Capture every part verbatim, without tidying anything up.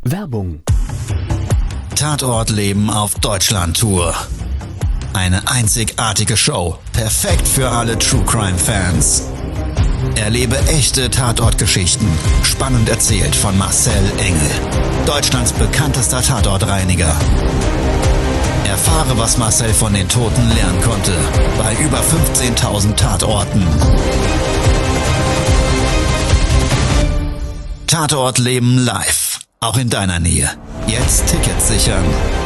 Werbung. Tatortleben auf Deutschland-Tour. Eine einzigartige Show, perfekt für alle True-Crime-Fans. Erlebe echte Tatortgeschichten, spannend erzählt von Marcel Engel, Deutschlands bekanntester Tatortreiniger. Erfahre, was Marcel von den Toten lernen konnte, bei über fünfzehntausend Tatorten. Tatortleben live, auch in deiner Nähe. Jetzt Tickets sichern.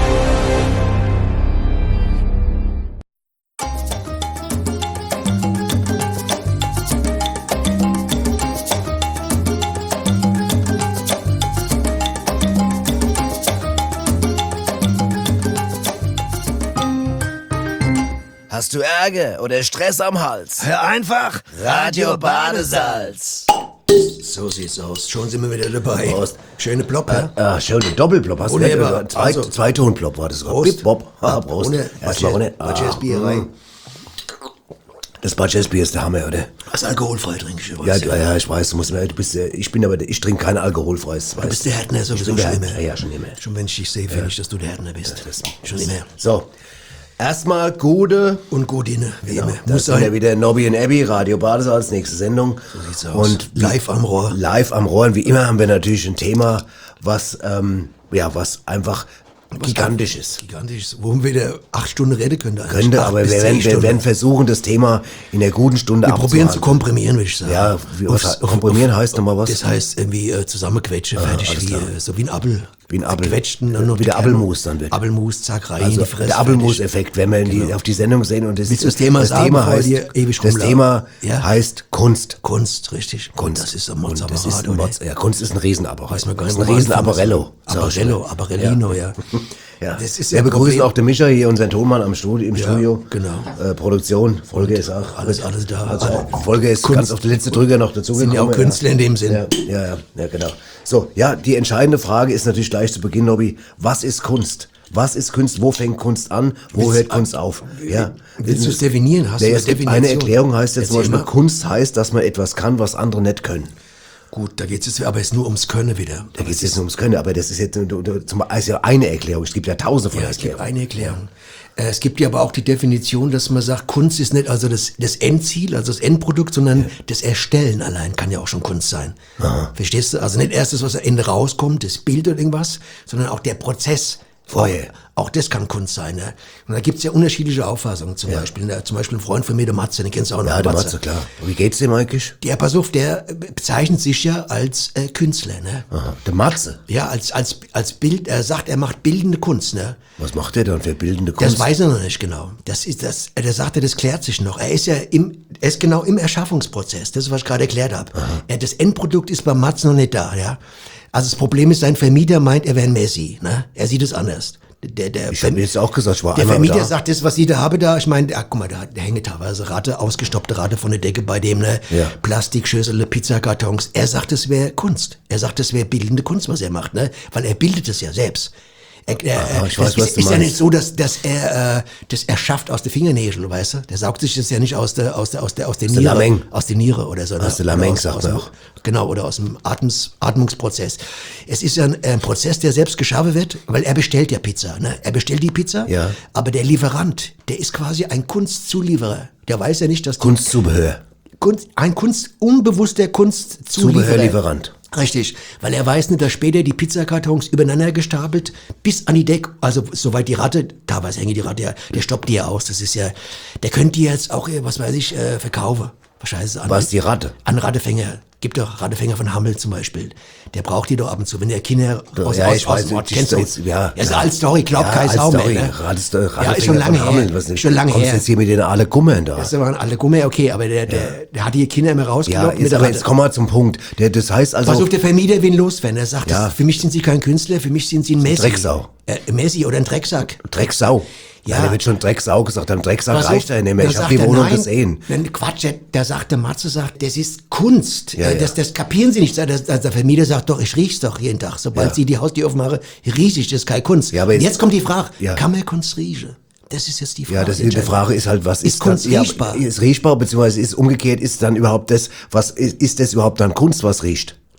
Hast du Ärger oder Stress am Hals? Hör einfach Radio Badesalz. So sieht's aus. Schon sind wir wieder dabei. Prost. Schöne Plop, ja? Ah, schöne Doppelplop. Hast du Ohne nicht? Eber. Oder Zwei, Also- zwei Tonplop war das. Prost. Bip, Bob. Ah, Prost. Ohne. Erstmal ohne. Badges Bier rein. Das Badges Bier ist der Hammer, oder? Das alkoholfrei trinke ich Ja, übrigens. ja, ja, ich weiß, du musst mir, du bist, äh, ich bin aber, ich trinke kein alkoholfreies. Du bist der Härtner sowieso bin der schon Härtner, immer. ja, schon immer. Schon wenn ich dich sehe, finde ich, dass du der Härtner bist. Das- schon immer. So. Erstmal gute. Und Godine, wie Genau, immer. das Muss ist ja sein. wieder Nobby und Abby, Radio Badesalz, nächste Sendung. So sieht's aus. Und Live am Rohr. Live am Rohr. Und wie immer haben wir natürlich ein Thema, was, ähm, ja, was einfach gigantisch ist. Gigantisch. Wo wir wieder acht Stunden reden können. eigentlich. Könnte, Acht aber bis wir zehn werden, wir Stunden. werden versuchen, das Thema in der guten Stunde Wir probieren zu abzuhandeln. komprimieren, würde ich sagen. Ja, wie- was Aufs- he- komprimieren heißt nochmal was? Das heißt irgendwie äh, zusammenquetschen, fertig, alles wie, klar. äh, so wie ein Apfel. Wie ein Apfel. Quetschten, dann noch Wie der die Kerne. Apfelmus dann wird. Apfelmus, zack, rein in Also die Fresse. der Apfelmus-Effekt, wenn wir in die, Genau. auf die Sendung sehen und das, Willst du das Thema sagen, Thema bevor heißt, wir ewig das rumlaufen? Thema Ja? heißt Kunst. Kunst, richtig. Kunst. Das ist ein Und Mordsapparat, das ist ein oder? Mods, ja, Kunst ist ein Riesenapparat. Weiß man gar Das nicht, ist wo ein man Riesenapparello. anfangen soll. Apparello, Apparellino, ja. Ja. Das ist Wir ja ein begrüßen Problem. auch den Micha hier, unseren Tonmann am Studio, im Ja, Studio. genau. Äh, Produktion, Folge ist auch. alles- alles da. Also, Alle- Folge ist Kunst. ganz auf den letzten Drücker noch dazu Sind ja auch Künstler in dem Sinn. Ja, ja, ja, ja, genau. So, ja, die entscheidende Frage ist natürlich gleich zu Beginn, Nobby, was ist Kunst? Was ist Kunst? Wo fängt Kunst an? Wo Willst- hört Kunst auf? Ja. Willst du es definieren? Hast Nee, du es eine gibt eine Definition? Erklärung, heißt jetzt zum Erzähl Beispiel, mal. Kunst heißt, dass man etwas kann, was andere nicht können. Gut, da geht es jetzt aber jetzt nur ums Können wieder. Da geht es jetzt nur ums Können, aber das ist jetzt du- du- zum ist ja eine Erklärung. Es gibt ja tausende von Ja, es gibt Erklärungen. eine Erklärung. Äh, Es gibt ja aber auch die Definition, dass man sagt, Kunst ist nicht also das, das Endziel, also das Endprodukt, sondern das Erstellen allein kann ja auch schon Kunst sein. Verstehst du? Also nicht erst das, was am Ende rauskommt, das Bild oder irgendwas, sondern auch der Prozess. Vorher. Auch das kann Kunst sein. Ne? Und da gibt's ja unterschiedliche Auffassungen. Zum Beispiel, ne? Zum Beispiel ein Freund von mir, der Matze, den kennst du auch noch. Ja, der Matze, klar. Wie geht's dem eigentlich? Der, pass auf, der bezeichnet sich ja als äh, Künstler. Ne? Aha, der Matze. Ja, als, als, als Bild, er sagt, er macht bildende Kunst. Ne? Was macht der dann für bildende Kunst? Das weiß er noch nicht genau. Das ist das, der sagte, das klärt sich noch. Er ist ja im, er ist genau im Erschaffungsprozess. Das ist, was ich gerade erklärt habe. Ja, das Endprodukt ist beim Matz noch nicht da, ja. Also das Problem ist, sein Vermieter meint, er wäre ein Messi, ne? Er sieht es anders. Der, der, Ich habe jetzt auch gesagt, ich war der einmal Vermieter da. sagt, das, was Sie da haben da, ich meine, ah, guck mal, da, da hängt teilweise Rate, ausgestoppte Rate von der Decke bei dem, ne? Ja. Plastikschüssel, Pizzakartons. Er sagt, es wäre Kunst. Er sagt, es wäre bildende Kunst, was er macht, ne? Weil er bildet es ja selbst. Er, er, Aha, ich das weiß, was ist, du ist ja meinst. nicht so, dass, dass er äh, das erschafft aus der Fingernägel, weißt du? Der saugt sich das ja nicht aus der aus der aus der aus der der Niere, Lameng. aus der Niere oder so. ne? Aus der Oder Lameng, aus- sagt aus man dem- auch. Genau, oder aus dem Atmungs, Atmungsprozess. Es ist ja ein, ein Prozess, der selbst geschaffen wird, weil er bestellt ja Pizza. Ne? Er bestellt die Pizza, Ja. aber der Lieferant, der ist quasi ein Kunstzulieferer. Der weiß ja nicht, dass die Kunstzubehör. Kunst, ein Kunst, unbewusster Kunstzulieferer. Zubehörlieferant. Richtig, weil er weiß nicht, dass später die Pizzakartons übereinander gestapelt bis an die Decke, also soweit die Ratte, teilweise hängt die Ratte ja, der stoppt die ja aus, das ist ja, der könnte die jetzt auch, äh, was weiß ich, äh, verkaufen. Wahrscheinlich an, Was, die Ratte? An Rattefänger. Gibt doch Rattefänger von Hammel zum Beispiel. Der braucht die doch ab und zu, wenn der Kinder aus, ja, aus, ich aus weiß, dem Ort, die kennst du? Story- ja, ja, ist ja. eine alte Story, glaub Ja, kein als Sau mehr, Story. ne? Ratest, äh, Ja, ist schon Ratefänger lange von Hameln, her. was nicht. Schon lange Kommst her. jetzt hier mit den alle Gummern da. Das waren alle Gumme, okay, aber der, der, der hat die Kinder immer Ja, rausgelockt mit jetzt, der aber Ratte. jetzt kommen wir zum Punkt. Der, das heißt also... Pass auf, der Vermieter will loswerden. Er sagt, Ja. das, für mich sind Sie kein Künstler, für mich sind Sie ein Messi. Drecksau. Äh, Messi oder ein Drecksack. Drecksau. Ja. Ja, der wird schon Drecksau gesagt haben. Drecksack Pass reicht auf, ja nicht mehr. da Ich habe sagt die er, Wohnung nein, gesehen. Nein, Quatsch, der, der sagt, der Matze sagt, das ist Kunst. Ja, Äh, ja. das, das kapieren Sie nicht. Das, das, der Vermieter sagt doch, ich riech's doch jeden Tag. Sobald Ja. Sie die Haustür aufmachen, riech ich, das ist keine Kunst. Ja, aber Und jetzt- jetzt kommt die Frage, Ja. kann man Kunst riechen? Das ist jetzt die Frage. Ja, das, die Frage ist halt, was Ist ist, Kunst dann, riechbar? Ja, ist riechbar, beziehungsweise ist umgekehrt, ist dann überhaupt das, was ist, ist das überhaupt dann Kunst, was riecht?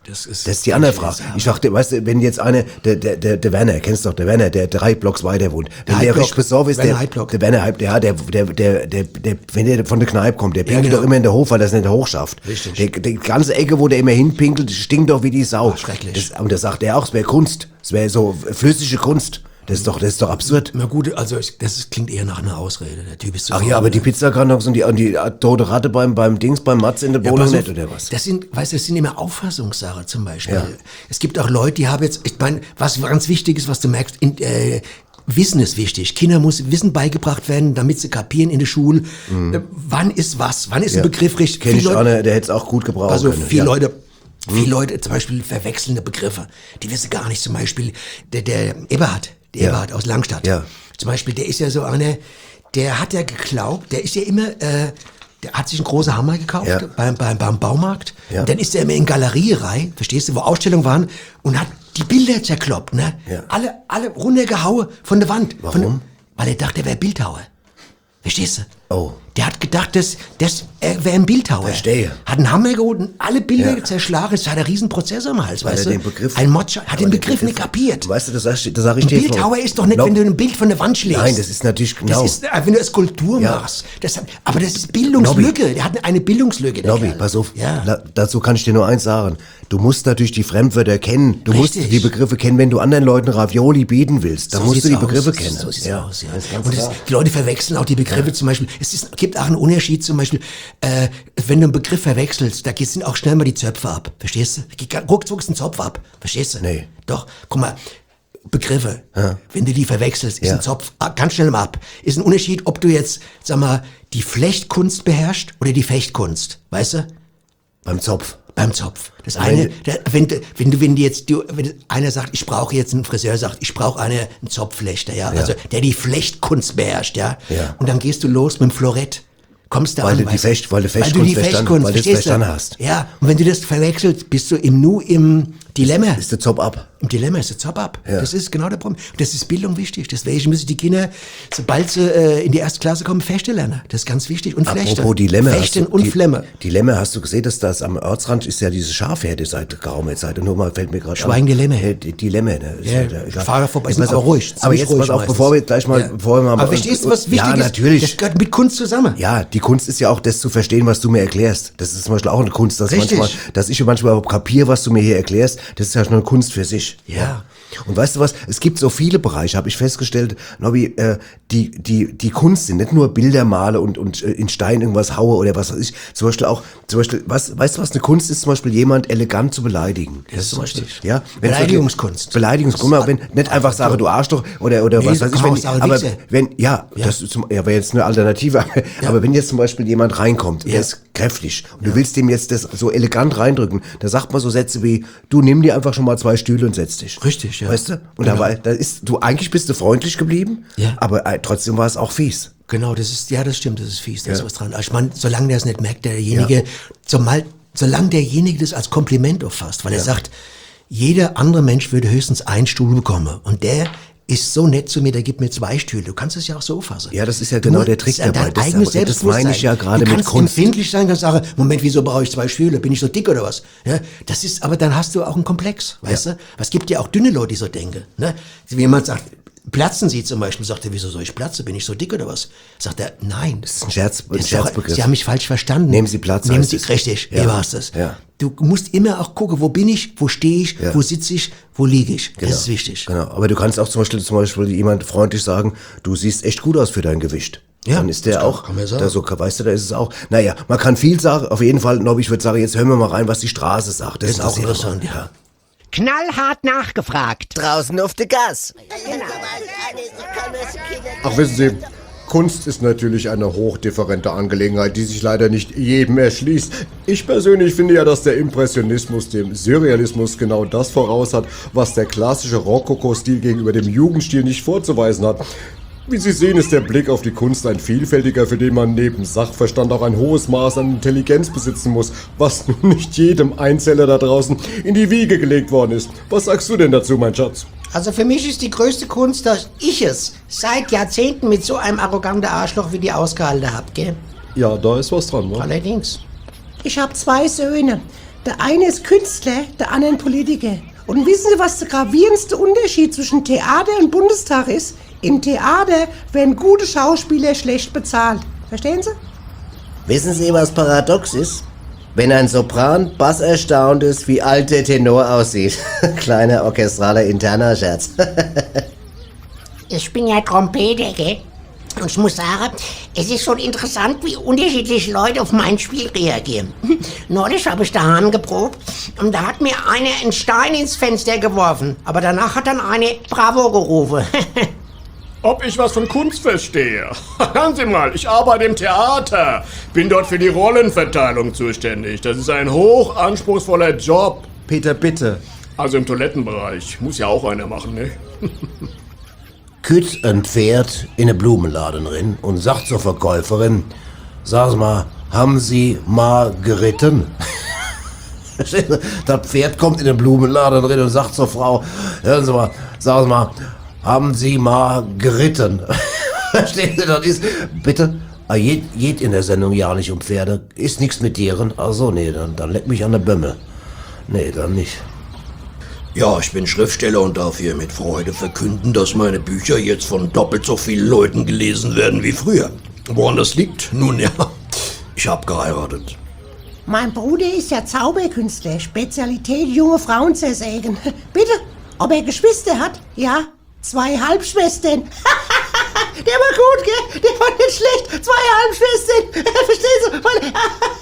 Das ist, Das ist die andere Frage. Ich dachte, weißt du, wenn jetzt eine, der, der, der, der Werner, kennst du doch, der Werner, der drei Blocks weiter wohnt, wenn der, der richtig besorgt ist, der, der Werner Heidblock, ja, der, der, der, der, der, wenn der von der Kneipe kommt, der pinkelt ja, genau. doch immer in der Hof, weil das nicht hochschafft. Richtig. Der, die ganze Ecke, wo der immer hinpinkelt, stinkt doch wie die Sau. Ach, schrecklich. Das, und da sagt er auch, es wäre Kunst. Es wäre so flüssige Kunst. Das ist doch, das ist doch absurd. Na gut, also ich, das klingt eher nach einer Ausrede. Der Typ ist so. Ach ja, aber die Pizzakartons und die, und die tote Ratte beim, beim Dings, beim Matz in der Wohnung ja, nicht, oder was? Das sind, weißt du, das sind immer Auffassungssachen zum Beispiel. Ja. Es gibt auch Leute, die haben jetzt, ich meine, was ganz wichtig ist, was du merkst, in, äh, Wissen ist wichtig. Kinder muss Wissen beigebracht werden, damit sie kapieren in der Schule. Mhm. Äh, wann ist was? Wann ist ja. ein Begriff richtig? Kenn ich einer, der hätte es auch gut gebraucht. Also können. viele ja. Leute. Viele Leute zum Beispiel verwechselnde Begriffe. Die wissen gar nicht. Zum Beispiel der, der Eberhard, der ja. Eberhard aus Langstadt. Ja. Zum Beispiel, der ist ja so einer, der hat ja geglaubt, der ist ja immer, äh, der hat sich einen großen Hammer gekauft ja. beim, beim, beim Baumarkt. Ja. Und dann ist er immer in Galerierei, verstehst du, wo Ausstellungen waren und hat die Bilder zerkloppt, ne? Ja. Alle, alle runtergehauen von der Wand. Warum? Von, weil er dachte, er wäre Bildhauer. Verstehst du? Oh. Der hat gedacht, dass, dass er wäre ein Bildhauer. Verstehe. Hat einen Hammer geholt und alle Bilder ja. zerschlagen. Es hat einen riesen Prozess am Hals, weil weißt er du? Den Begriff, ein Motsch hat den Begriff, Begriff nicht kapiert. Weißt du, das sag ich, das sag ich ein dir Bildhauer jetzt ist doch nicht, no. wenn du ein Bild von der Wand schlägst. Nein, das ist natürlich genau. Das ist, wenn du eine Skulptur ja. machst. Das hat, aber das ist Bildungslücke. Nobby. Der hat eine Bildungslücke. Nobby, pass auf. Ja. La, dazu kann ich dir nur eins sagen. Du musst natürlich die Fremdwörter kennen. Du Richtig. musst die Begriffe kennen, wenn du anderen Leuten Ravioli bieten willst. Dann so musst du die Begriffe aus. kennen. So sieht's ja. aus, ja. Und das, die Leute verwechseln auch die Begriffe ja. zum Beispiel. Es ist, gibt auch einen Unterschied zum Beispiel, äh, wenn du einen Begriff verwechselst, da sind auch schnell mal die Zöpfe ab. Verstehst du? Ruckzuck ist ein Zopf ab. Verstehst du? Nee. Doch, guck mal. Begriffe, ja. wenn du die verwechselst, ist ja. ein Zopf ganz schnell mal ab. Ist ein Unterschied, ob du jetzt, sag mal, die Flechtkunst beherrschst oder die Fechtkunst. Weißt du? Beim Zopf. Beim Zopf. Das eine, der, wenn, wenn du, wenn du jetzt, du, wenn einer sagt, ich brauche jetzt einen Friseur, sagt, ich brauche eine, einen Zopfflechter, ja? ja, also der die Flechtkunst beherrscht, ja? ja. Und dann gehst du los mit dem Florett. Kommst da weil an, du die Fecht, weil du Fechtkunst, weil du die Fechtkunst weil du das verstanden hast. Ja, und wenn du das verwechselst, bist du im Nu im Dilemma. Ist, ist der Zopf ab. Im Dilemma ist der Zopf ab. Ja. Das ist genau der Problem. Das ist Bildung wichtig. Deswegen müssen die Kinder, sobald sie äh, in die erste Klasse kommen, Fechte lernen. Das ist ganz wichtig. Und Flechten. Apropos Dilemma. Fechten und die, Flemme. Dilemma, hast du gesehen, dass das am Ortsrand ist ja diese Schafherde seit geraumer Zeit. Und nur mal fällt mir gerade an. Schweigen-Dilemma. Äh, Dilemma, ne? Ja, ja, ich fahre vorbei. Ist aber ruhig. Aber jetzt pass auf, bevor wir gleich mal, ja. bevor wir mal. Aber verstehst du, was wichtig ja, ist? natürlich. Das gehört mit Kunst zusammen. Ja, die Kunst ist ja auch das zu verstehen, was du mir erklärst. Das ist zum Beispiel auch eine Kunst, dass Richtig. manchmal, dass ich manchmal auch kapiere, was du mir hier erklärst. Das ist ja schon eine Kunst für sich. Ja. Und weißt du was? Es gibt so viele Bereiche, habe ich festgestellt, Nobby, äh, die, die, die Kunst sind nicht nur Bilder male und, und äh, in Stein irgendwas haue oder was weiß ich. Zum Beispiel auch, zum Beispiel, was, weißt du was eine Kunst ist? Zum Beispiel jemand elegant zu beleidigen. Das ist zum Beispiel, ja. Beleidigungskunst. Beleidigungskunst. Guck mal, wenn, nicht einfach sage, du Arschloch oder, oder nee, was weiß ich. Wenn, sagen, aber Wichse. wenn, ja, ja. das ist zum, ja, wäre jetzt eine Alternative. Aber, ja. aber wenn jetzt zum Beispiel jemand reinkommt, ja. der ist kräftig und ja. du willst dem jetzt das so elegant reindrücken, da sagt man so Sätze wie, du nimm dir einfach schon mal zwei Stühle und setz dich. Richtig, ja. Weißt du? Und genau. da war, da ist, du, eigentlich bist du freundlich geblieben, ja. aber äh, trotzdem war es auch fies. Genau, das ist, ja, das stimmt, das ist fies, da ja. ist was dran. Also ich meine, solange der es nicht merkt, derjenige, ja. zumal, solange derjenige das als Kompliment auffasst, weil ja. er sagt, jeder andere Mensch würde höchstens einen Stuhl bekommen und der ist so nett zu mir, der gibt mir zwei Stühle. Du kannst es ja auch so fassen. Ja, das ist ja genau du, der Trick dabei. Das, eigenes das, das meine ich ja gerade mit Kunst. Du kannst empfindlich sein, kannst sagen, Moment, wieso brauche ich zwei Stühle? Bin ich so dick oder was? Ja, das ist, aber dann hast du auch einen Komplex, weißt ja. du? Es gibt ja auch dünne Leute, die so denken. Ne? Wie jemand sagt, platzen Sie zum Beispiel, sagt er, wieso soll ich platzen? Bin ich so dick oder was? Sagt er, nein. Das ist ein, Scherz, ein Scherzbegriff. Doch, Sie haben mich falsch verstanden. Nehmen Sie Platz. Nehmen Sie, richtig, ja. wie war es das? Ja. Du musst immer auch gucken, wo bin ich, wo stehe ich, ja. wo sitze ich, wo liege ich. Genau. Das ist wichtig. Genau. Aber du kannst auch zum Beispiel, zum Beispiel jemand freundlich sagen, du siehst echt gut aus für dein Gewicht. Ja, dann ist der kann, auch, kann man sagen. da so, weißt du, da ist es auch. Naja, man kann viel sagen, auf jeden Fall, Nobby, ich würde sagen, jetzt hören wir mal rein, was die Straße sagt. Das, das ist auch interessant, ja. Knallhart nachgefragt. Draußen auf der Gas. Ach, wissen Sie, Kunst ist natürlich eine hochdifferente Angelegenheit, die sich leider nicht jedem erschließt. Ich persönlich finde ja, dass der Impressionismus dem Surrealismus genau das voraus hat, was der klassische Rokoko-Stil gegenüber dem Jugendstil nicht vorzuweisen hat. Wie Sie sehen, ist der Blick auf die Kunst ein vielfältiger, für den man neben Sachverstand auch ein hohes Maß an Intelligenz besitzen muss, was nun nicht jedem Einzeller da draußen in die Wiege gelegt worden ist. Was sagst du denn dazu, mein Schatz? Also für mich ist die größte Kunst, dass ich es seit Jahrzehnten mit so einem arroganten Arschloch wie die ausgehalten habe, gell? Ja, da ist was dran, wa? Allerdings. Ich habe zwei Söhne. Der eine ist Künstler, der andere ein Politiker. Und wissen Sie, was der gravierendste Unterschied zwischen Theater und Bundestag ist? Im Theater werden gute Schauspieler schlecht bezahlt. Verstehen Sie? Wissen Sie, was paradox ist? Wenn ein Sopran basserstaunt ist, wie alt der Tenor aussieht. Kleiner orchestraler interner Scherz. Ich bin ja Trompeter, gell? Und ich muss sagen, es ist schon interessant, wie unterschiedlich Leute auf mein Spiel reagieren. Neulich habe ich daheim geprobt und da hat mir einer einen Stein ins Fenster geworfen. Aber danach hat dann eine Bravo gerufen. Ob ich was von Kunst verstehe? Hören Sie mal, ich arbeite im Theater. Bin dort für die Rollenverteilung zuständig. Das ist ein hochanspruchsvoller Job. Peter, bitte. Also im Toilettenbereich. Muss ja auch einer machen, ne? Kütt ein Pferd in eine Blumenladen rein und sagt zur Verkäuferin, sag mal, haben Sie mal geritten? Das Pferd kommt in den Blumenladen rein und sagt zur Frau, hören Sie mal, sag mal, haben Sie mal geritten? Verstehen Sie, das ist, bitte, geht, geht in der Sendung ja nicht um Pferde, ist nichts mit Tieren, also nee, dann, dann leck mich an der Bömme. Nee, dann nicht. Ja, ich bin Schriftsteller und darf hier mit Freude verkünden, dass meine Bücher jetzt von doppelt so vielen Leuten gelesen werden wie früher. Woran das liegt? Nun ja, ich hab geheiratet. Mein Bruder ist ja Zauberkünstler, Spezialität junge Frauen zersägen. Bitte, ob er Geschwister hat? Ja, zwei Halbschwestern. Der war gut, gell? Der war nicht schlecht. Zwei Halbschwestern. Verstehst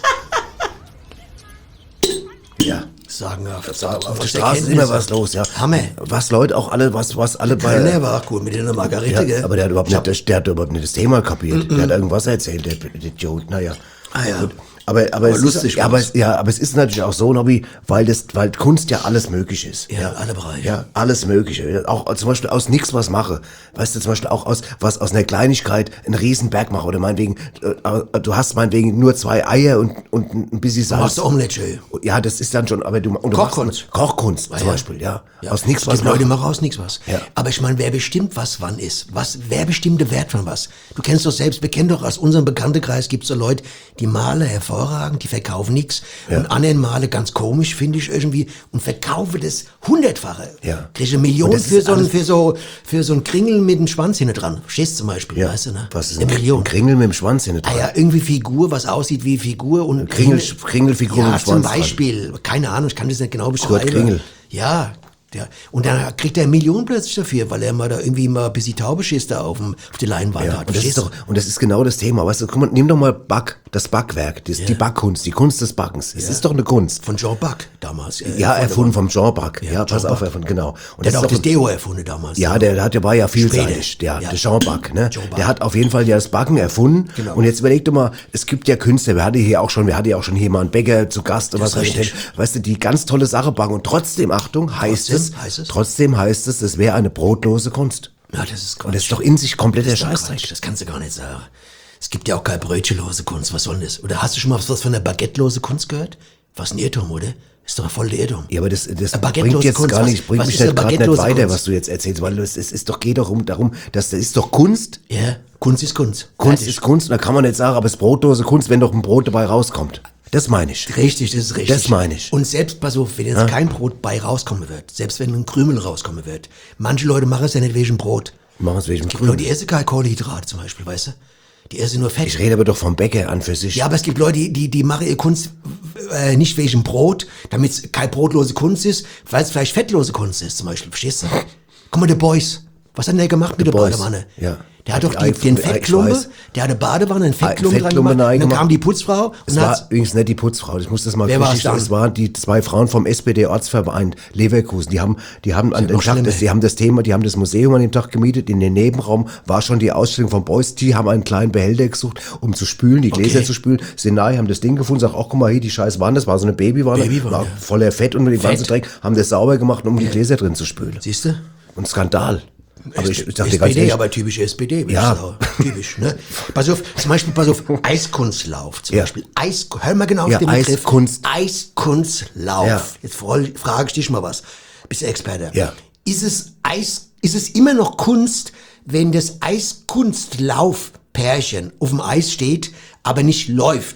du? Ja. Sagenhaft. Auf der Straße ist immer was los, ja. Hammer. Was Leute auch alle, was, was alle bei... Kölner war auch cool mit der Margarete, Ja, gell? aber der hat überhaupt nicht, der, der hat überhaupt nicht das Thema kapiert. Mm-mm. Der hat irgendwas erzählt, der, der Idiot, naja. Ah ja. Gut. Aber, aber, Aber es lustig ist, ja, aber, es, ja, aber es ist natürlich auch so, Nobby, weil das, weil Kunst ja alles möglich ist. Ja, alle Bereiche. Ja, alles Mögliche. Auch zum Beispiel aus nichts was mache. Weißt du, zum Beispiel auch aus, was aus einer Kleinigkeit einen riesen Berg mache. Oder meinetwegen, äh, du hast meinetwegen nur zwei Eier und, und ein bisschen Salz. Du machst Omelette schön. Ja, das ist dann schon, aber du, und du Kochkunst. machst, Kochkunst zum ja. Beispiel, ja. Ja. Aus nichts Es was gibt Leute, die machen. machen aus nichts was. Ja. Aber ich meine, wer bestimmt, was wann ist? Was, wer bestimmt den Wert von was? Du kennst doch selbst, wir kennen doch aus unserem Bekanntenkreis, gibt's so Leute, die malen hervorragend, die verkaufen nichts. Ja. Und anderen male ganz komisch, finde ich irgendwie, und verkaufe das hundertfache. Ja. Kriege eine Million Und das für ist so, ein, alles- für so, für so ein Kringel mit dem Schwanz hinten dran. Verstehst du zum Beispiel, Ja. weißt du, ne? Was ist eine ein, Million. ein Kringel mit dem Schwanz hinten Ah dran? ja, irgendwie Figur, was aussieht wie Figur und Kringel, Kringelfigur ja, mit dem Schwanz zum dran. Beispiel, keine Ahnung, ich kann das nicht genau beschreiben. Kringel. Ja, ja. Und dann kriegt er eine Million plötzlich dafür, weil er mal da irgendwie mal ein bisschen Taubeschiss da auf, dem, auf die Leinwand Ja, hat. und das ist Verstehst du? doch, und das ist genau das Thema, weißt du, guck mal, nimm doch mal Back, das Backwerk, das, Ja. die Backkunst, die Kunst des Backens. Es ist doch eine Kunst. Von Jean Bac damals. äh, Ja, von erfunden der- vom Jean Bac. Ja, Ja, pass Jean auf, Bac. erfunden, genau. Und Der das hat auch ist das doch, Deo erfunden damals. ja, der hat, der war ja vielseitig, Später. der, Ja. der Jean Bac, ne? Jean Bac. Der hat auf jeden Fall ja das Backen erfunden. Genau. Und jetzt überleg doch mal, es gibt ja Künstler, wir hatten hier auch schon, wir hatten ja auch schon hier mal einen Bäcker zu Gast und Das was ist weiß ich richtig. denn, weißt du, die ganz tolle Sache backen und trotzdem, Achtung, heißt Trotzdem es, heißt es? trotzdem heißt es, es wäre eine brotlose Kunst. Ja, das ist Quatsch. Und das ist doch in sich kompletter Das ist doch Scheißdreck. Quatsch, das kannst du gar nicht sagen. Es gibt ja auch keine brötchenlose Kunst, was soll denn das? Oder hast du schon mal was von der baguettelose Kunst gehört? Was ein Irrtum, oder? Ist doch voll der Irrtum. Ja, aber das, das Eine bringt baguettelose jetzt Kunst, gar was- nicht, bringt was mich ist eine nicht gerade nicht baguettelose weiter, Kunst? was du jetzt erzählst, weil es, es ist doch, geht doch um, darum, dass das ist doch Kunst. Ja, Kunst ist Kunst. Kunst Fertig. ist Kunst, und da kann man nicht sagen, aber es ist brotlose Kunst, wenn doch ein Brot dabei rauskommt. Das meine ich. Richtig, das ist richtig. Das meine ich. Und selbst, pass auf, wenn jetzt kein Brot bei rauskommen wird, selbst wenn ein Krümel rauskommen wird, manche Leute machen es ja nicht wegen Brot. Machen es wegen Es gibt Krümel. Leute, die essen keine Kohlenhydrate zum Beispiel, weißt du? Die essen nur Fett. Ich rede aber doch vom Bäcker an für sich. Ja, aber es gibt Leute, die, die, die machen ihre Kunst äh, nicht wegen Brot, damit es keine brotlose Kunst ist, weil es vielleicht fettlose Kunst ist zum Beispiel, verstehst du? Guck mal, der Boys. Was hat denn der gemacht mit der Boys, Badewanne? ja. Der hat doch Die die, den Ei- Fettklumpe, ich weiß. der hat eine Badewanne, einen Fettklumpe dran Fettklumpe gemacht, und dann reingemacht. kam die Putzfrau und Es dann war hat's, übrigens nicht die Putzfrau, ich muss das mal Wer war's richtig sagen. dann? Es waren die zwei Frauen vom S P D-Ortsverein Leverkusen. Die haben, die haben an dem noch Tag, schlimmer. das, die haben das Thema, die haben das Museum an dem Tag gemietet. In den Nebenraum war schon die Ausstellung von Beuys. Die haben einen kleinen Behälter gesucht, um zu spülen, die Gläser Okay. zu spülen. Sind nahe, haben das Ding gefunden, sag, ach guck mal hier, die scheiß Wanne, das war so eine Babywanne, Babywanne, war ja. voller Fett und mit dem Fett. ganzen Dreck, haben das sauber gemacht, um die Gläser drin zu spülen. siehst du? Und Skandal. Aber ich, ich sag dir S ganz P D, ehrlich, aber typisch S P D. Ja. Ja. Typisch, ne? Pass auf, zum Beispiel, pass auf, Eiskunstlauf, zum Ja. Beispiel. Eis, hör mal genau auf Ja, den Begriff. Eiskunst. Eiskunstlauf. Ja. Jetzt voll, frage ich dich mal was. Bist du Experte? Ja. Ist es Eis, ist es immer noch Kunst, wenn das Eiskunstlauf-Pärchen auf dem Eis steht, aber nicht läuft,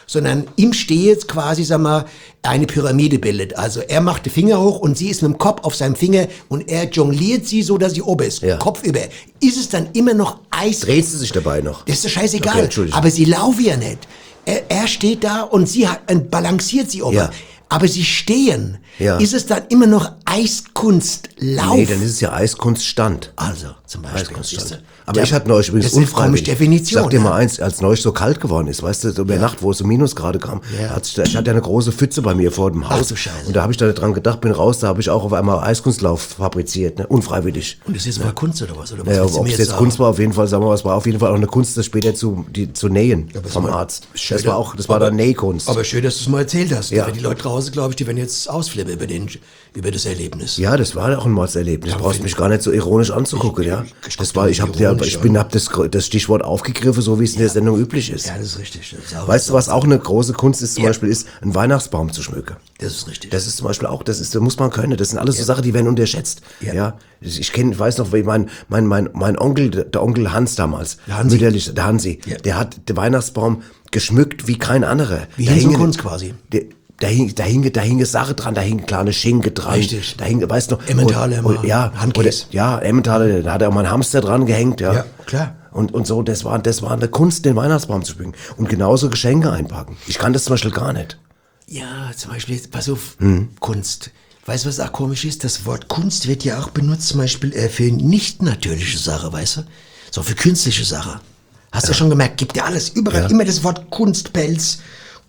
sondern im Steh jetzt quasi, sag mal, eine Pyramide bildet. Also er macht die Finger hoch und sie ist mit dem Kopf auf seinem Finger und er jongliert sie so, dass sie oben ist, Ja. kopfüber. Ist es dann immer noch Eis? Dreht sie sich dabei noch? Das ist doch scheißegal. Okay, Entschuldigung. Aber sie laufen ja nicht. Er, er steht da und sie hat, und balanciert sie oben. Ja. Aber sie stehen. Ja. Ist es dann immer noch Eiskunstlauf? Nee, dann ist es ja Eiskunststand. Also, zum Beispiel. siehst du? Aber ich hatte neulich übrigens Das ist eine unfreiwillig. komische Definition, Sag dir mal ja. eins, als neulich so kalt geworden ist, weißt du, so über Nacht, wo es so Minusgrade kam, Ja. hat sich, ich hatte ja eine große Pfütze bei mir vor dem Haus. du Scheiße. Und da habe ich da dran gedacht, bin raus, da habe ich auch auf einmal Eiskunstlauf fabriziert, ne? Unfreiwillig. Und das ist jetzt mal Kunst oder was? Oder was Naja, willst du ob mir es jetzt sagen? Kunst war, auf jeden Fall, sagen wir mal, es war auf jeden Fall auch eine Kunst, das später zu, die, zu nähen aber vom es war- Arzt. schön, Das war auch, das war aber- dann Nähkunst. Aber schön, dass du es mal erzählt hast. Ja. Weil die Leute draußen, glaube ich, die werden jetzt ausflippen über, den, über das Erlebnis. Ja, das war auch ein Mordserlebnis. Du brauchst mich gar nicht so ironisch anzugucken, ja. ich Das guck war, dir ich habe nicht ja, ironisch ich bin, an. hab das, das Stichwort aufgegriffen, so wie es in der Sendung üblich ist. Ja, das ist richtig. Das ist auch, Weißt du, was auch eine große Kunst ist, zum Ja. Beispiel, ist, einen Weihnachtsbaum zu schmücken. Das ist richtig. Das ist zum Beispiel auch, das ist, das muss man können. Das sind alles so Sachen, die werden unterschätzt. Ja. Ja. Ich, ich kenne, weiß noch, wie mein, mein, mein, mein Onkel, der Onkel Hans damals, Der Hansi. mütterlich, der Hansi, Ja. der hat den Weihnachtsbaum geschmückt wie kein anderer. Wie Da Hinz und hingen- Kunz quasi. Der, da hing, da hing, da hing eine Sache dran, da hing kleine Schinken dran. Richtig. Da hing, weißt du, Emmentaler und- immer, und- ja, Handkäse. oder- ja, Emmentaler, da hat er auch mal einen Hamster dran gehängt, ja. Ja, klar. Und, und so, das war, das war eine Kunst, den Weihnachtsbaum zu schmücken. Und genauso Geschenke einpacken. Ich kann das zum Beispiel gar nicht. Ja, zum Beispiel, jetzt, pass auf, Hm. Kunst. Weißt du, was auch komisch ist? Das Wort Kunst wird ja auch benutzt, zum Beispiel äh, für nicht natürliche Sachen, weißt du? So für künstliche Sachen. Hast du schon gemerkt, gibt ja alles. Überall Ja. immer das Wort Kunstpelz,